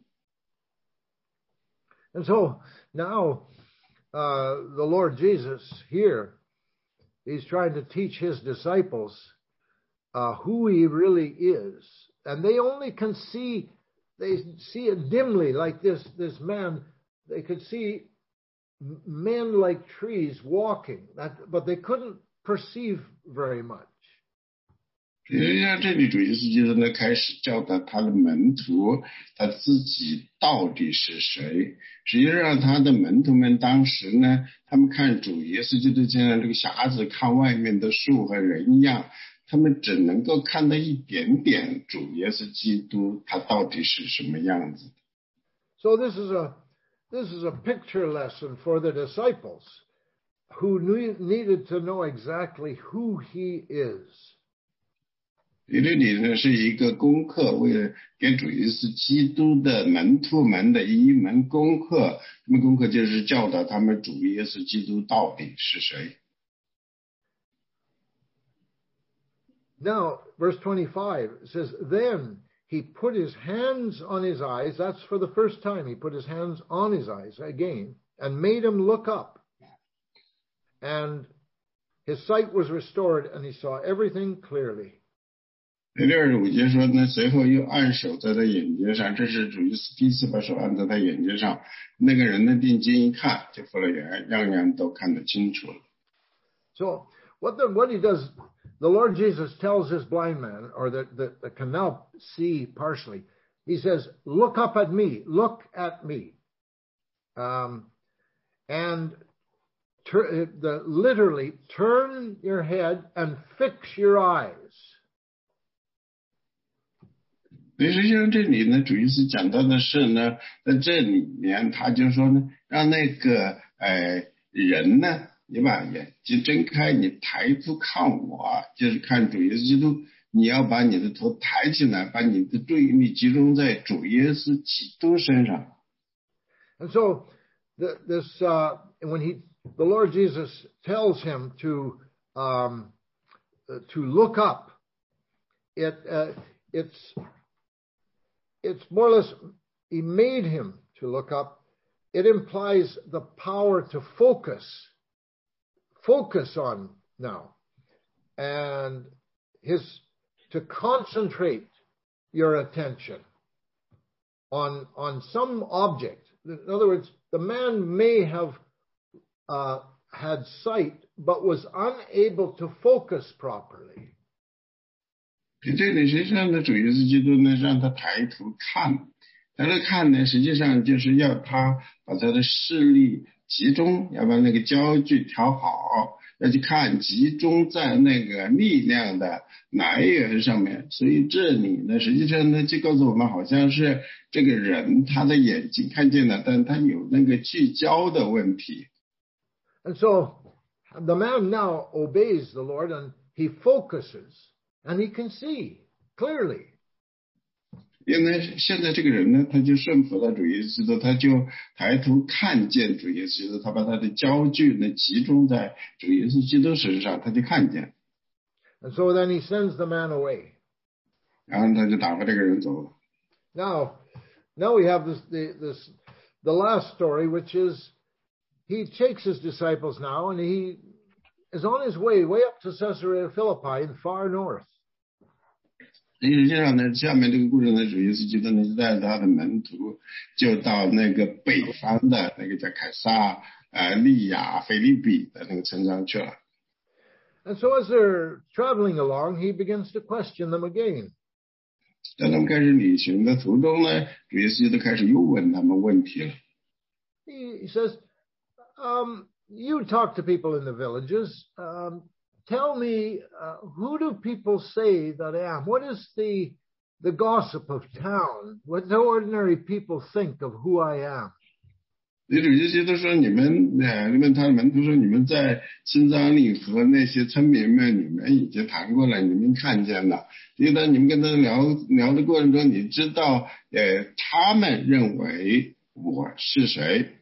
And so now, uh, the Lord Jesus here, he's trying to teach his disciples uh, who he really is, and they only can see, they see it dimly, like this this man. They could see men like trees walking, that, but they couldn't perceive very much. 实际上，这里主耶稣基督呢开始教导他的门徒，他自己到底是谁。实际上，他的门徒们当时呢，他们看主耶稣基督就像这个瞎子看外面的树和人一样，他们只能够看到一点点主耶稣基督他到底是什么样子。 So this is a this is a picture lesson for the disciples who knew, needed to know exactly who he is. 这里呢是一个功课，为了给主耶稣基督的门徒们的一门功课。这门功课就是教导他们主耶稣基督到底是谁。 Now, verse twenty-five says, Then he put his hands on his eyes. That's for the first time. He put his hands on his eyes again and made him look up. And his sight was restored and he saw everything clearly. 第六十五节说呢，随后又按手在他眼睛上，这是主耶稣第一次把手按在他眼睛上，那个人的定睛一看，就复了原，样样都看得清楚了。 So what the, what he does, the Lord Jesus tells this blind man, or that, that, that can now see partially, he says, look up at me, look at me. Um, and tur- the, literally, turn your head and fix your eyes. 所以实际上这里呢，主耶稣讲到的是呢，在这里面他就说呢，让那个呃人呢，你把眼睛睁开，你抬头看我，就是看主耶稣基督，你要把你的头抬起来，把你的注意力集中在主耶稣基督身上。 And so the, this uh, when he the Lord Jesus tells him to um, to look up, it uh, it's It's more or less, he made him to look up. It implies the power to focus, focus on now, and his, to concentrate your attention on, on some object. In other words, the man may have uh, had sight, but was unable to focus properly. 这里实际上呢，主耶稣基督呢，让他抬头看，抬头看呢，实际上就是要他把他的视力集中，要把那个焦距调好，要去看，集中在那个力量的来源上面。所以这里呢，实际上呢，就告诉我们，好像是这个人他的眼睛看见了，但他有那个聚焦的问题。 And so the man now obeys the Lord and he focuses. And he can see clearly. 因为现在这个人呢，他就顺服了主耶稣基督，他就抬头看见主耶稣基督，他把他的焦距呢集中在主耶稣基督身上，他就看见。 And so then he sends the man away. 然后他就打发这个人走了。 Now, now we have this, the, this, the last story, which is he takes his disciples now and he is on his way way up to Caesarea Philippi in far north. 实际上呢，下面这个故事呢，主耶稣基督呢就带着他的门徒，就到那个北方的那个叫凯撒呃利亚腓利比的那个村庄去了。 And so as they're traveling along, he begins to question them again. 当他们开始旅行的途中呢，主耶稣基督开始又问他们问题了。 He, he says, um, you talk to people in the villages. Um, tell me, uh, who do people say that I am? What is the the gossip of town? What do ordinary people think of who I am? 主耶稣基督说：“你们，呃，问他的门徒说，你们在村庄里和那些村民们，你们已经谈过了，你们看见了。因为当你们跟他聊聊的过程中，你知道，呃，他们认为我是谁。”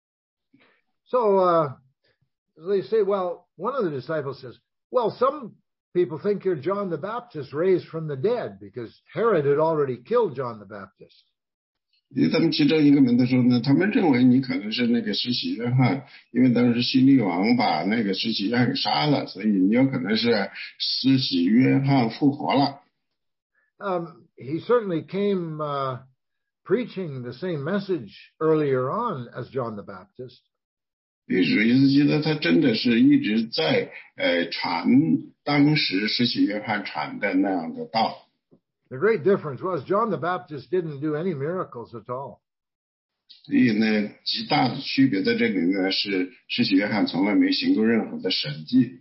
So uh, they say, well, one of the disciples says, well, some people think you're John the Baptist raised from the dead because Herod had already killed John the Baptist. 因为他们其中一个门徒说呢，他们认为你可能是那个施洗约翰，因为当时希律王把那个施洗约翰给杀了，所以你有可能是施洗约翰复活了。 Um, he certainly came uh, preaching the same message earlier on as John the Baptist. 主耶稣基督他真的是一直在呃传当时施洗约翰传的那样的道。 The great difference was John the Baptist didn't do any miracles at all. 所以呢，极大的区别在这里呢是施洗约翰从来没行过任何的神迹。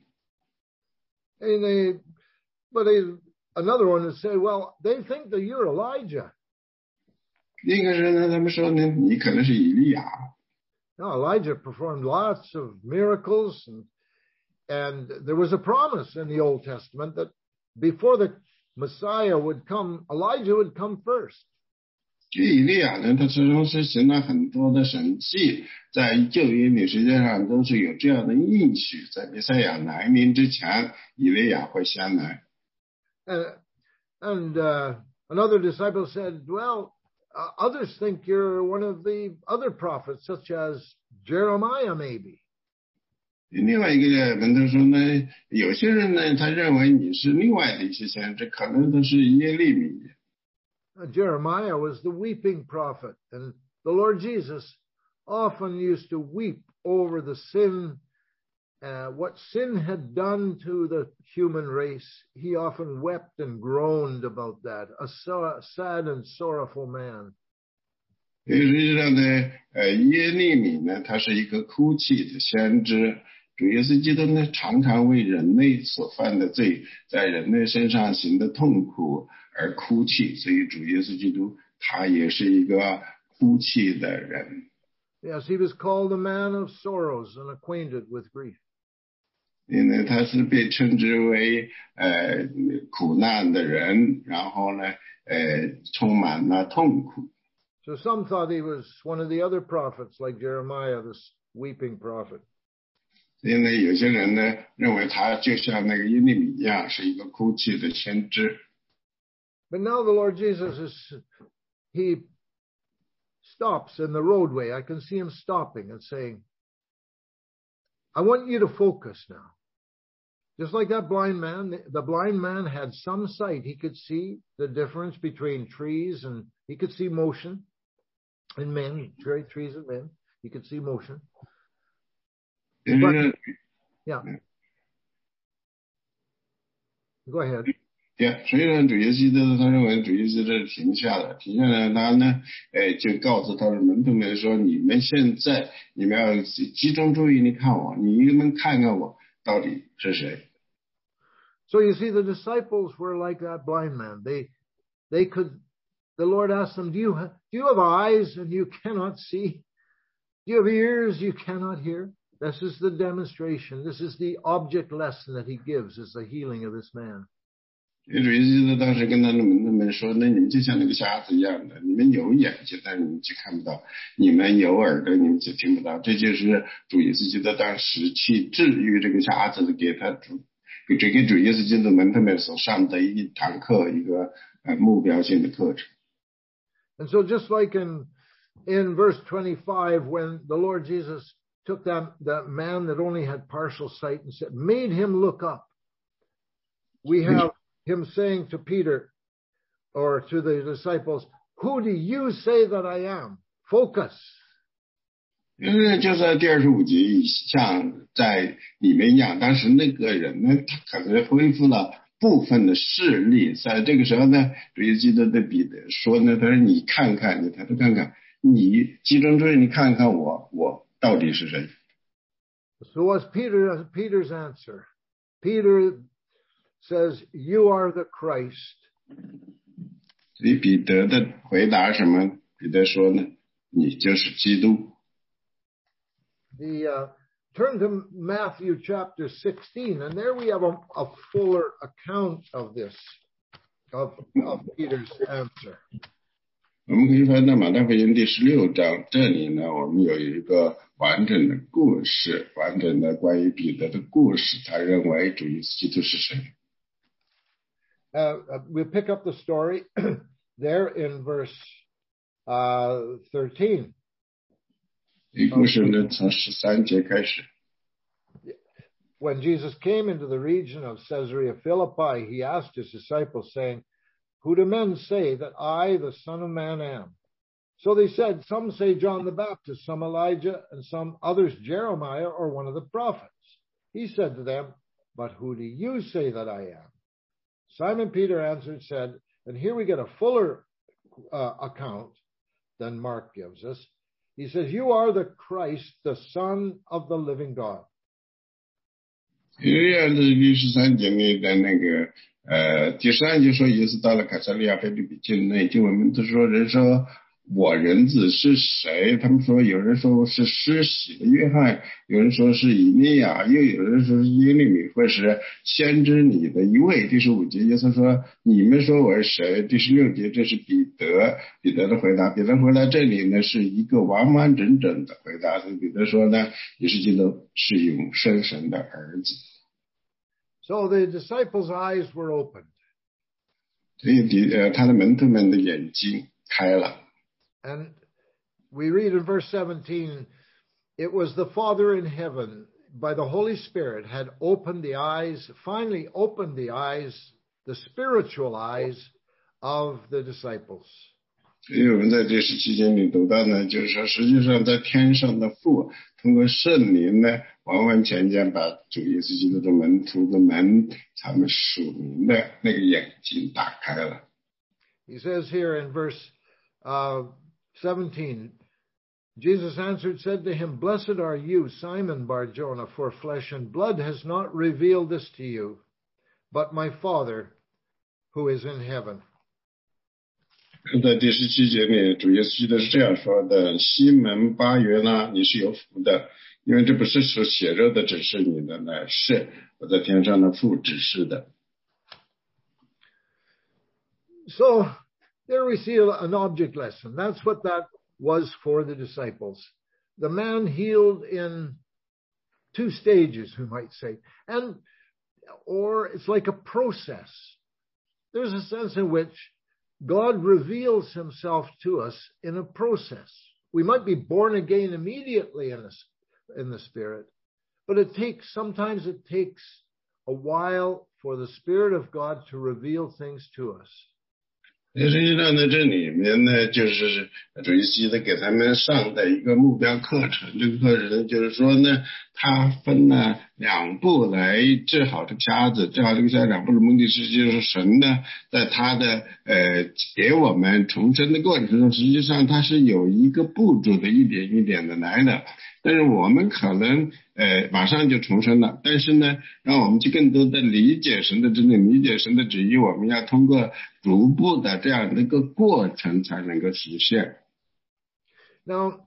And they, but they, another one would say, well, they think that you're Elijah. 另一个人呢，他们说呢，你可能是以利亚。 Now, Elijah performed lots of miracles, and, and there was a promise in the Old Testament that before the Messiah would come, Elijah would come first. 以利亚呢，他始终是行了很多的神迹，在旧约里实际上都是有这样的应许，在弥赛亚来临之前，以利亚会先来。 Uh, and uh, another disciple said, well, uh, others think you're one of the other prophets, such as Jeremiah, maybe. 另外一个人他说呢，有些人呢，他认为你是另外的一些先知，可能都是耶利米。 Uh, Jeremiah was the weeping prophet, and the Lord Jesus often used to weep over the sin, uh, what sin had done to the human race. He often wept and groaned about that, a so, sad and sorrowful man. 实际上呢，呃，耶利米呢，他是一个哭泣的先知。主耶稣基督呢，常常为人类所犯的罪，在人类身上行的痛苦而哭泣，所以主耶稣基督他也是一个哭泣的人。 Yes, he was called a man of sorrows and acquainted with grief. 因为他是被称之为呃苦难的人，然后呢，呃，充满了痛苦。 So some thought he was one of the other prophets, like Jeremiah, this weeping prophet. 因为有些人呢认为他就像那个耶利米一样，是一个哭泣的先知。 But now the Lord Jesus is, he stops in the roadway. I can see him stopping and saying, I want you to focus now. Just like that blind man, the, the blind man had some sight. He could see the difference between trees, and he could see motion in men, trees and men. He could see motion. But, yeah. Go ahead. Yeah, 所以呢，主耶稣基督他认为主耶稣基督停下了，停下来，他呢，哎，就告诉他的门徒们说：“你们现在，你们要集中注意力看我，你们看看我到底是谁。” So you see, the disciples were like that blind man. They, they could. The Lord asked them, "Do you have, do you have eyes and you cannot see? Do you have ears you cannot hear?" This is the demonstration. This is the object lesson that he gives, is the healing of this man. 主耶稣基督当时跟他的门徒们说：“那你们就像那个瞎子一样的，你们有眼睛，但是你们却看不到；你们有耳朵，你们却听不到。”这就是主耶稣基督当时去治愈这个瞎子的，给他主，给这给主耶稣基督门徒们所上的一堂课，一个呃目标性的课程。 And so, just like in in verse twenty-five, when the Lord Jesus took that, that man that only had partial sight and said, made him look up. We have him saying to Peter or to the disciples, who do you say that I am? Focus. 因为就在第二十五节，像在里面一样，当时那个人呢，他可能恢复了部分的视力，在这个时候呢，主耶稣基督对彼得说呢，他说你看看，你抬头看看，你集中注意，你看看我，我。到底是谁？ So what's Peter, Peter's answer? Peter says, "You are the Christ." 所以彼得的回答什么？彼得说呢，你就是基督。 The uh, turn to Matthew chapter sixteen, and there we have a, a fuller account of this, of, of Peter's answer. 我们可以翻到马太福音第十六章，这里呢，我们有一个完整的故事，完整的关于彼得的故事。他认为主耶稣基督是谁？ Uh, we pick up the story there in verse uh, thirteen. 这故事呢，从十三节开始。 When Jesus came into the region of Caesarea Philippi, he asked his disciples, saying, "Who do men say that I, the Son of Man, am?" So they said, some say John the Baptist, some Elijah, and some others Jeremiah or one of the prophets. He said to them, but who do you say that I am? Simon Peter answered, said, and here we get a fuller uh, account than Mark gives us. He says, you are the Christ, the Son of the living God. 因为按照第十三节里的那个呃第十三节说，耶稣到了凯撒利亚腓立比境内，经文们都说人说我人子是谁？他们说有人说是施洗的约翰，有人说是以利亚，又有人说是耶利米或是先知里的一位。第十五节耶稣说你们说我是谁？第十六节这是彼得，彼得的回答，彼得回答这里呢是一个完完整整的回答。所以彼得说呢，耶稣基督是永生神的儿子。 So the disciples' eyes were opened. 所以呃他的门徒们的眼睛开了。 And we read in verse seventeen, it was the Father in heaven, by the Holy Spirit, had opened the eyes, finally opened the eyes, the spiritual eyes of the disciples. 所以我们在这十七节里读到呢，就是说实际上在天上的父通过圣灵呢，完完全全把主耶稣基督的门徒的门，他们属灵的那个眼睛打开了。 He says here in verse uh, seventeen, Jesus answered, said to him, blessed are you, Simon Bar-Jonah, for flesh and blood has not revealed this to you, but my Father who is in heaven. 在第十七节里，主耶稣基督是这样说的：西门巴约拉，你是有福的，因为这不是属血肉的指示你的，乃是我在天上的父指示的。 So there we see an object lesson. That's what that was for the disciples. The man healed in two stages, we might say. And, or it's like a process. There's a sense in which God reveals himself to us in a process. We might be born again immediately in the, in the Spirit, but it takes, sometimes it takes a while for the Spirit of God to reveal things to us. 实际上在这里面呢，就是主耶稣基督给他们上的一个目标课程。这个课程就是说呢，他分了两步来治好这个瞎子，治好这个瞎子两步的目的是，就是神呢，在他的呃给我们重生的过程中，实际上他是有一个步骤的，一点一点的来的。但是我们可能呃马上就重生了，但是呢，让我们去更多的理解神的真理，理解神的旨意，我们要通过逐步的这样的一个过程才能够实现。 Now,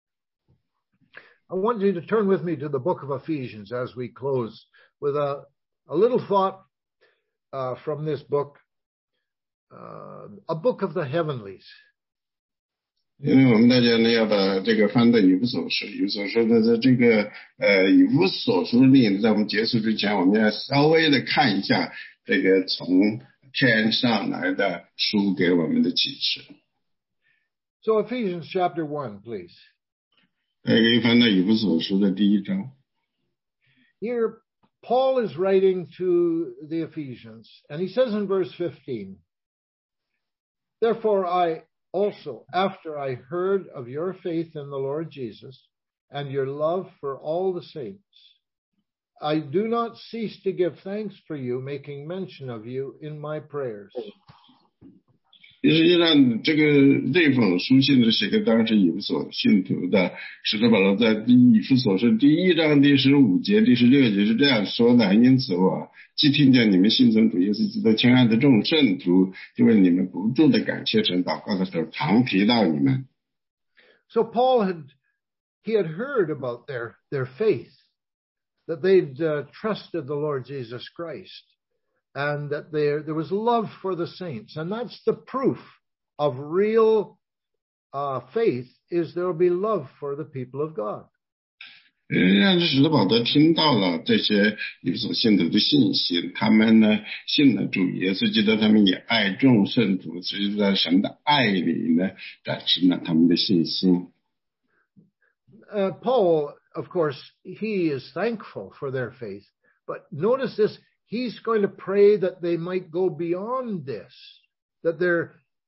I want you to turn with me to the book of Ephesians as we close with a, a little thought uh, from this book, uh, a book of the heavenlies. 因为我们大家呢要把这个翻到以弗所书，以弗所书的在这个呃以弗所书里，在我们结束之前，我们要稍微的看一下这个从天上来的书给我们的启示。 So Ephesians chapter one, please. 可以翻到以弗所书的第一章。 Here, Paul is writing to the Ephesians, and he says in verse fifteen, therefore I also, after I heard of your faith in the Lord Jesus and your love for all the saints, I do not cease to give thanks for you, making mention of you in my prayers. 实际上，这个这封书信是写给当时以弗所信徒的。使徒保罗在以弗所书第一章第十五节、第十六节是这样说的：因此我既听见你们信从主耶稣基督亲爱的众圣徒，就为你们不住的感谢神，祷告的时候常提到你们。 So Paul had he had heard about their their faith, that they'd uh, trusted the Lord Jesus Christ. And that there, there was love for the saints. And that's the proof of real uh, faith, is there will be love for the people of God. 让使徒保罗听到了这些以弗所信徒的信息，他们呢信了主耶稣基督，他们也爱众圣徒，所以在神的爱里呢展示了他们的信心。 Uh, Paul, of course, he is thankful for their faith. But notice this. He's going to pray that they might go beyond this, that their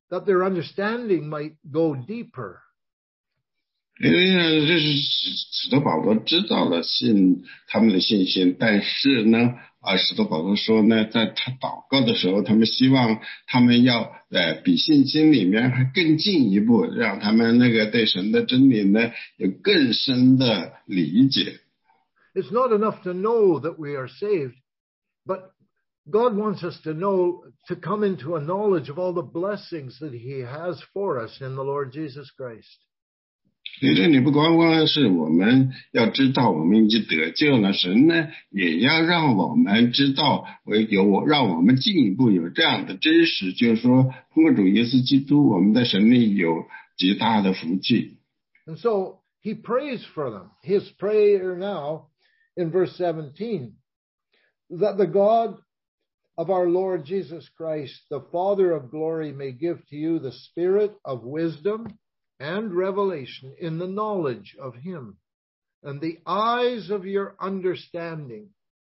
that their understanding might go deeper. 因为呢，这是使徒保罗知道了信他们的信心，但是呢，啊，使徒保罗说呢，在他祷告的时候，他们希望他们要呃比信心里面还更进一步，让他们那个对神的真理呢有更深的理解。 It's not enough to know that we are saved, but God wants us to know, to come into a knowledge of all the blessings that He has for us in the Lord Jesus Christ. 所以这里不光光是我们要知道我们已经得救了，神呢也要让我们知道，有让我们进一步有这样的知识，就是说通过主耶稣基督，我们在神里有极大的福气。 And so he prays for them. His prayer now in verse seventeen, that the God of our Lord Jesus Christ, the Father of glory, may give to you the spirit of wisdom and revelation in the knowledge of Him, and the eyes of your understanding,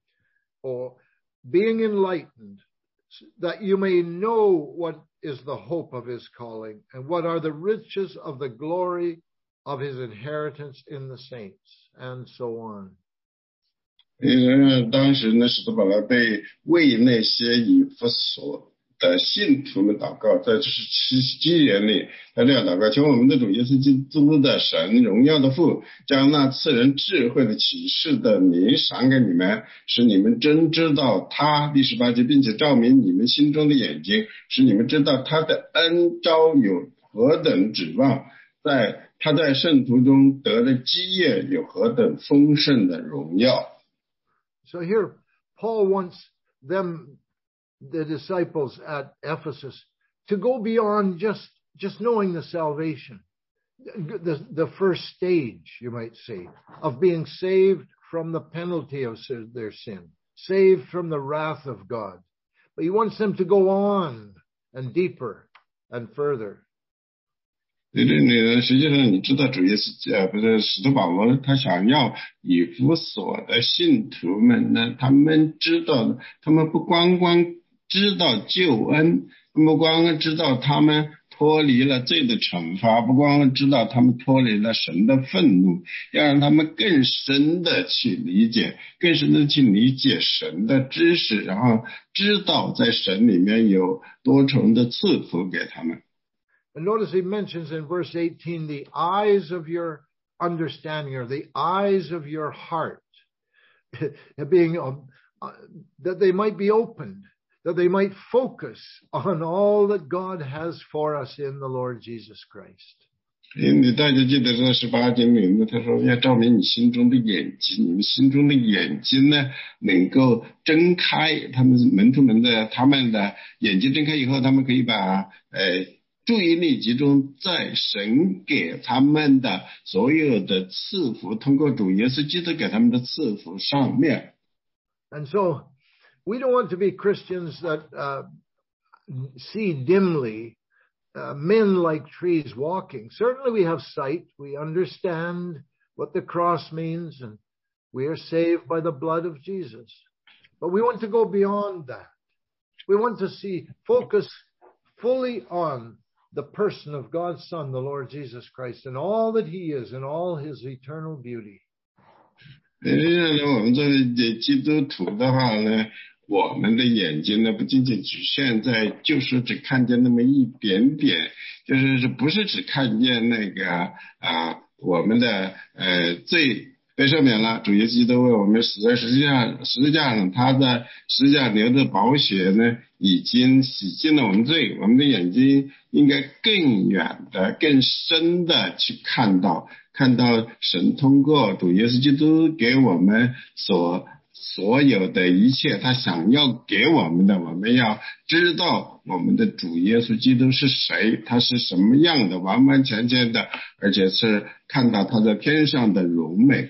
or being enlightened, that you may know what is the hope of His calling, and what are the riches of the glory of His inheritance in the saints, and so on. 因为当时呢，使徒保罗被为那些以弗所的信徒们祷告，在这是七七言里，他这样祷告：求我们的主耶稣基督的神，荣耀的父，将那赐人智慧的启示的名赏给你们，使你们真知道他。第十八节，并且照明你们心中的眼睛，使你们知道他的恩召有何等指望，在他在圣徒中得的基业有何等丰盛的荣耀。 So here, Paul wants them, the disciples at Ephesus, to go beyond just, just knowing the salvation, the, the first stage, you might say, of being saved from the penalty of their sin, saved from the wrath of God. But he wants them to go on and deeper and further. 在这里呢，实际上你知道主耶稣呃不是使徒保罗，他想要以弗所的信徒们呢，他们知道，他们不光光知道救恩，不光光知道他们脱离了罪的惩罚，不光光知道他们脱离了神的愤怒，要让他们更深的去理解，更深的去理解神的知识，然后知道在神里面有多重的赐福给他们。 And notice he mentions in verse eighteen, the eyes of your understanding, or the eyes of your heart, being um, uh, that they might be opened, that they might focus on all that God has for us in the Lord Jesus Christ. 你大家记得在十八节里面，他说要照明你心中的眼睛，你们心中的眼睛呢，能够睁开，他们门徒们的他们的眼睛睁开以后，他们可以把呃。注意力集中在神给他们的所有的赐福，通过主耶稣基督给他们的赐福上面。 And so, we don't want to be Christians that uh, see dimly, uh, men like trees walking. Certainly we have sight, we understand what the cross means, and we are saved by the blood of Jesus. But we want to go beyond that. We want to see, focus fully on the person of God's Son, the Lord Jesus Christ, and all that He is, and all His eternal beauty. 实际上呢，我们作为基督徒的话呢，我们的眼睛呢，不仅仅局限在，就是只看见那么一点点，就是不是只看见那个啊，我们的呃罪被赦免了，主耶稣基督为我们死在十字架十字架上，他的十字架流的宝血呢，已经洗净了我们罪。我们的眼睛应该更远的、更深的去看到，看到神通过主耶稣基督给我们所所有的一切，他想要给我们的，我们要知道我们的主耶稣基督是谁，他是什么样的，完完全全的，而且是看到他在天上的荣美。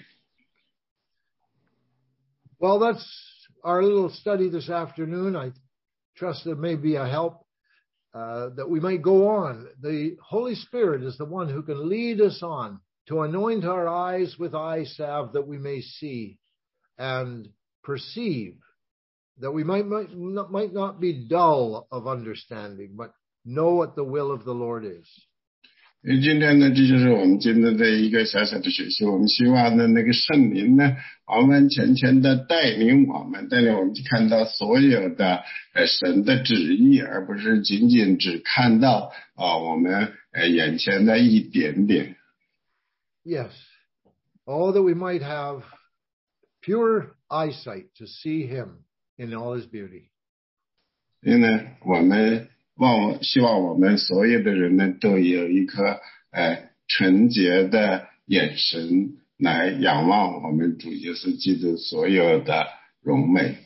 Well, that's our little study this afternoon. I trust it may be a help uh, that we might go on. The Holy Spirit is the one who can lead us on to anoint our eyes with eye salve that we may see and perceive, that we might, might, not, might not be dull of understanding, but know what the will of the Lord is. 今天呢，这就是我们今天的一个小小的学习。我们希望呢，那个圣灵呢，完完全全的带领我们，带领我们去看到所有的呃神的旨意，而不是仅仅只看到啊、呃、我们呃眼前的一点点。 Yes, oh that we might have pure eyesight to see Him in all His beauty. 因为呢，我们望希望我们所有的人呢，都有一颗呃纯洁的眼神来仰望我们主耶稣基督所有的荣美。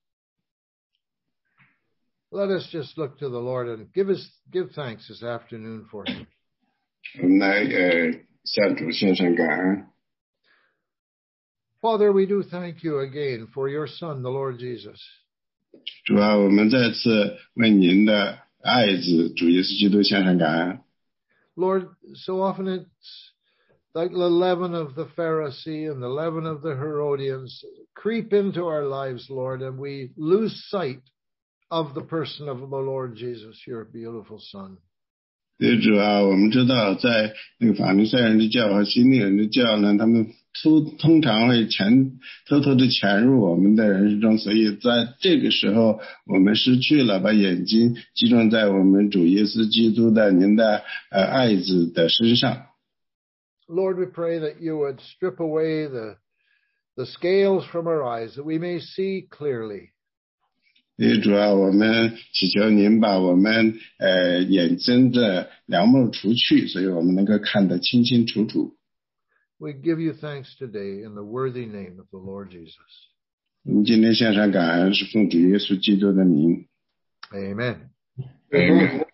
Let us just look to the Lord and give us give thanks this afternoon for Him. 我们来呃向主献上感恩。 Father, we do thank you again for your Son, the Lord Jesus. 主啊，我们再次为您的爱子主耶稣基督献上感恩。 Lord, so often it's like the leaven of the Pharisee and the leaven of the Herodians creep into our lives, Lord, and we lose sight of the person of the Lord Jesus, your beautiful Son. 对主啊，我们知道在那个法利赛人的教和希利人的教呢，他们通通常会潜偷偷的潜入我们的人生中，所以在这个时候我们失去了把眼睛集中在我们主耶稣基督的您的呃爱子的身上。 Lord, we pray that you would strip away the the scales from our eyes, that we may see clearly. 对主啊，我们祈求您把我们呃眼睛的梁木除去，所以我们能够看得清清楚楚。 We give you thanks today in the worthy name of the Lord Jesus. 我们今天献上感恩，是奉主耶稣基督的名。 Amen. Amen.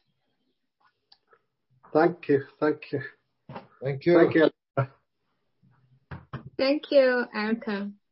Thank you, thank you. Thank you. Thank you. Thank you, Erica.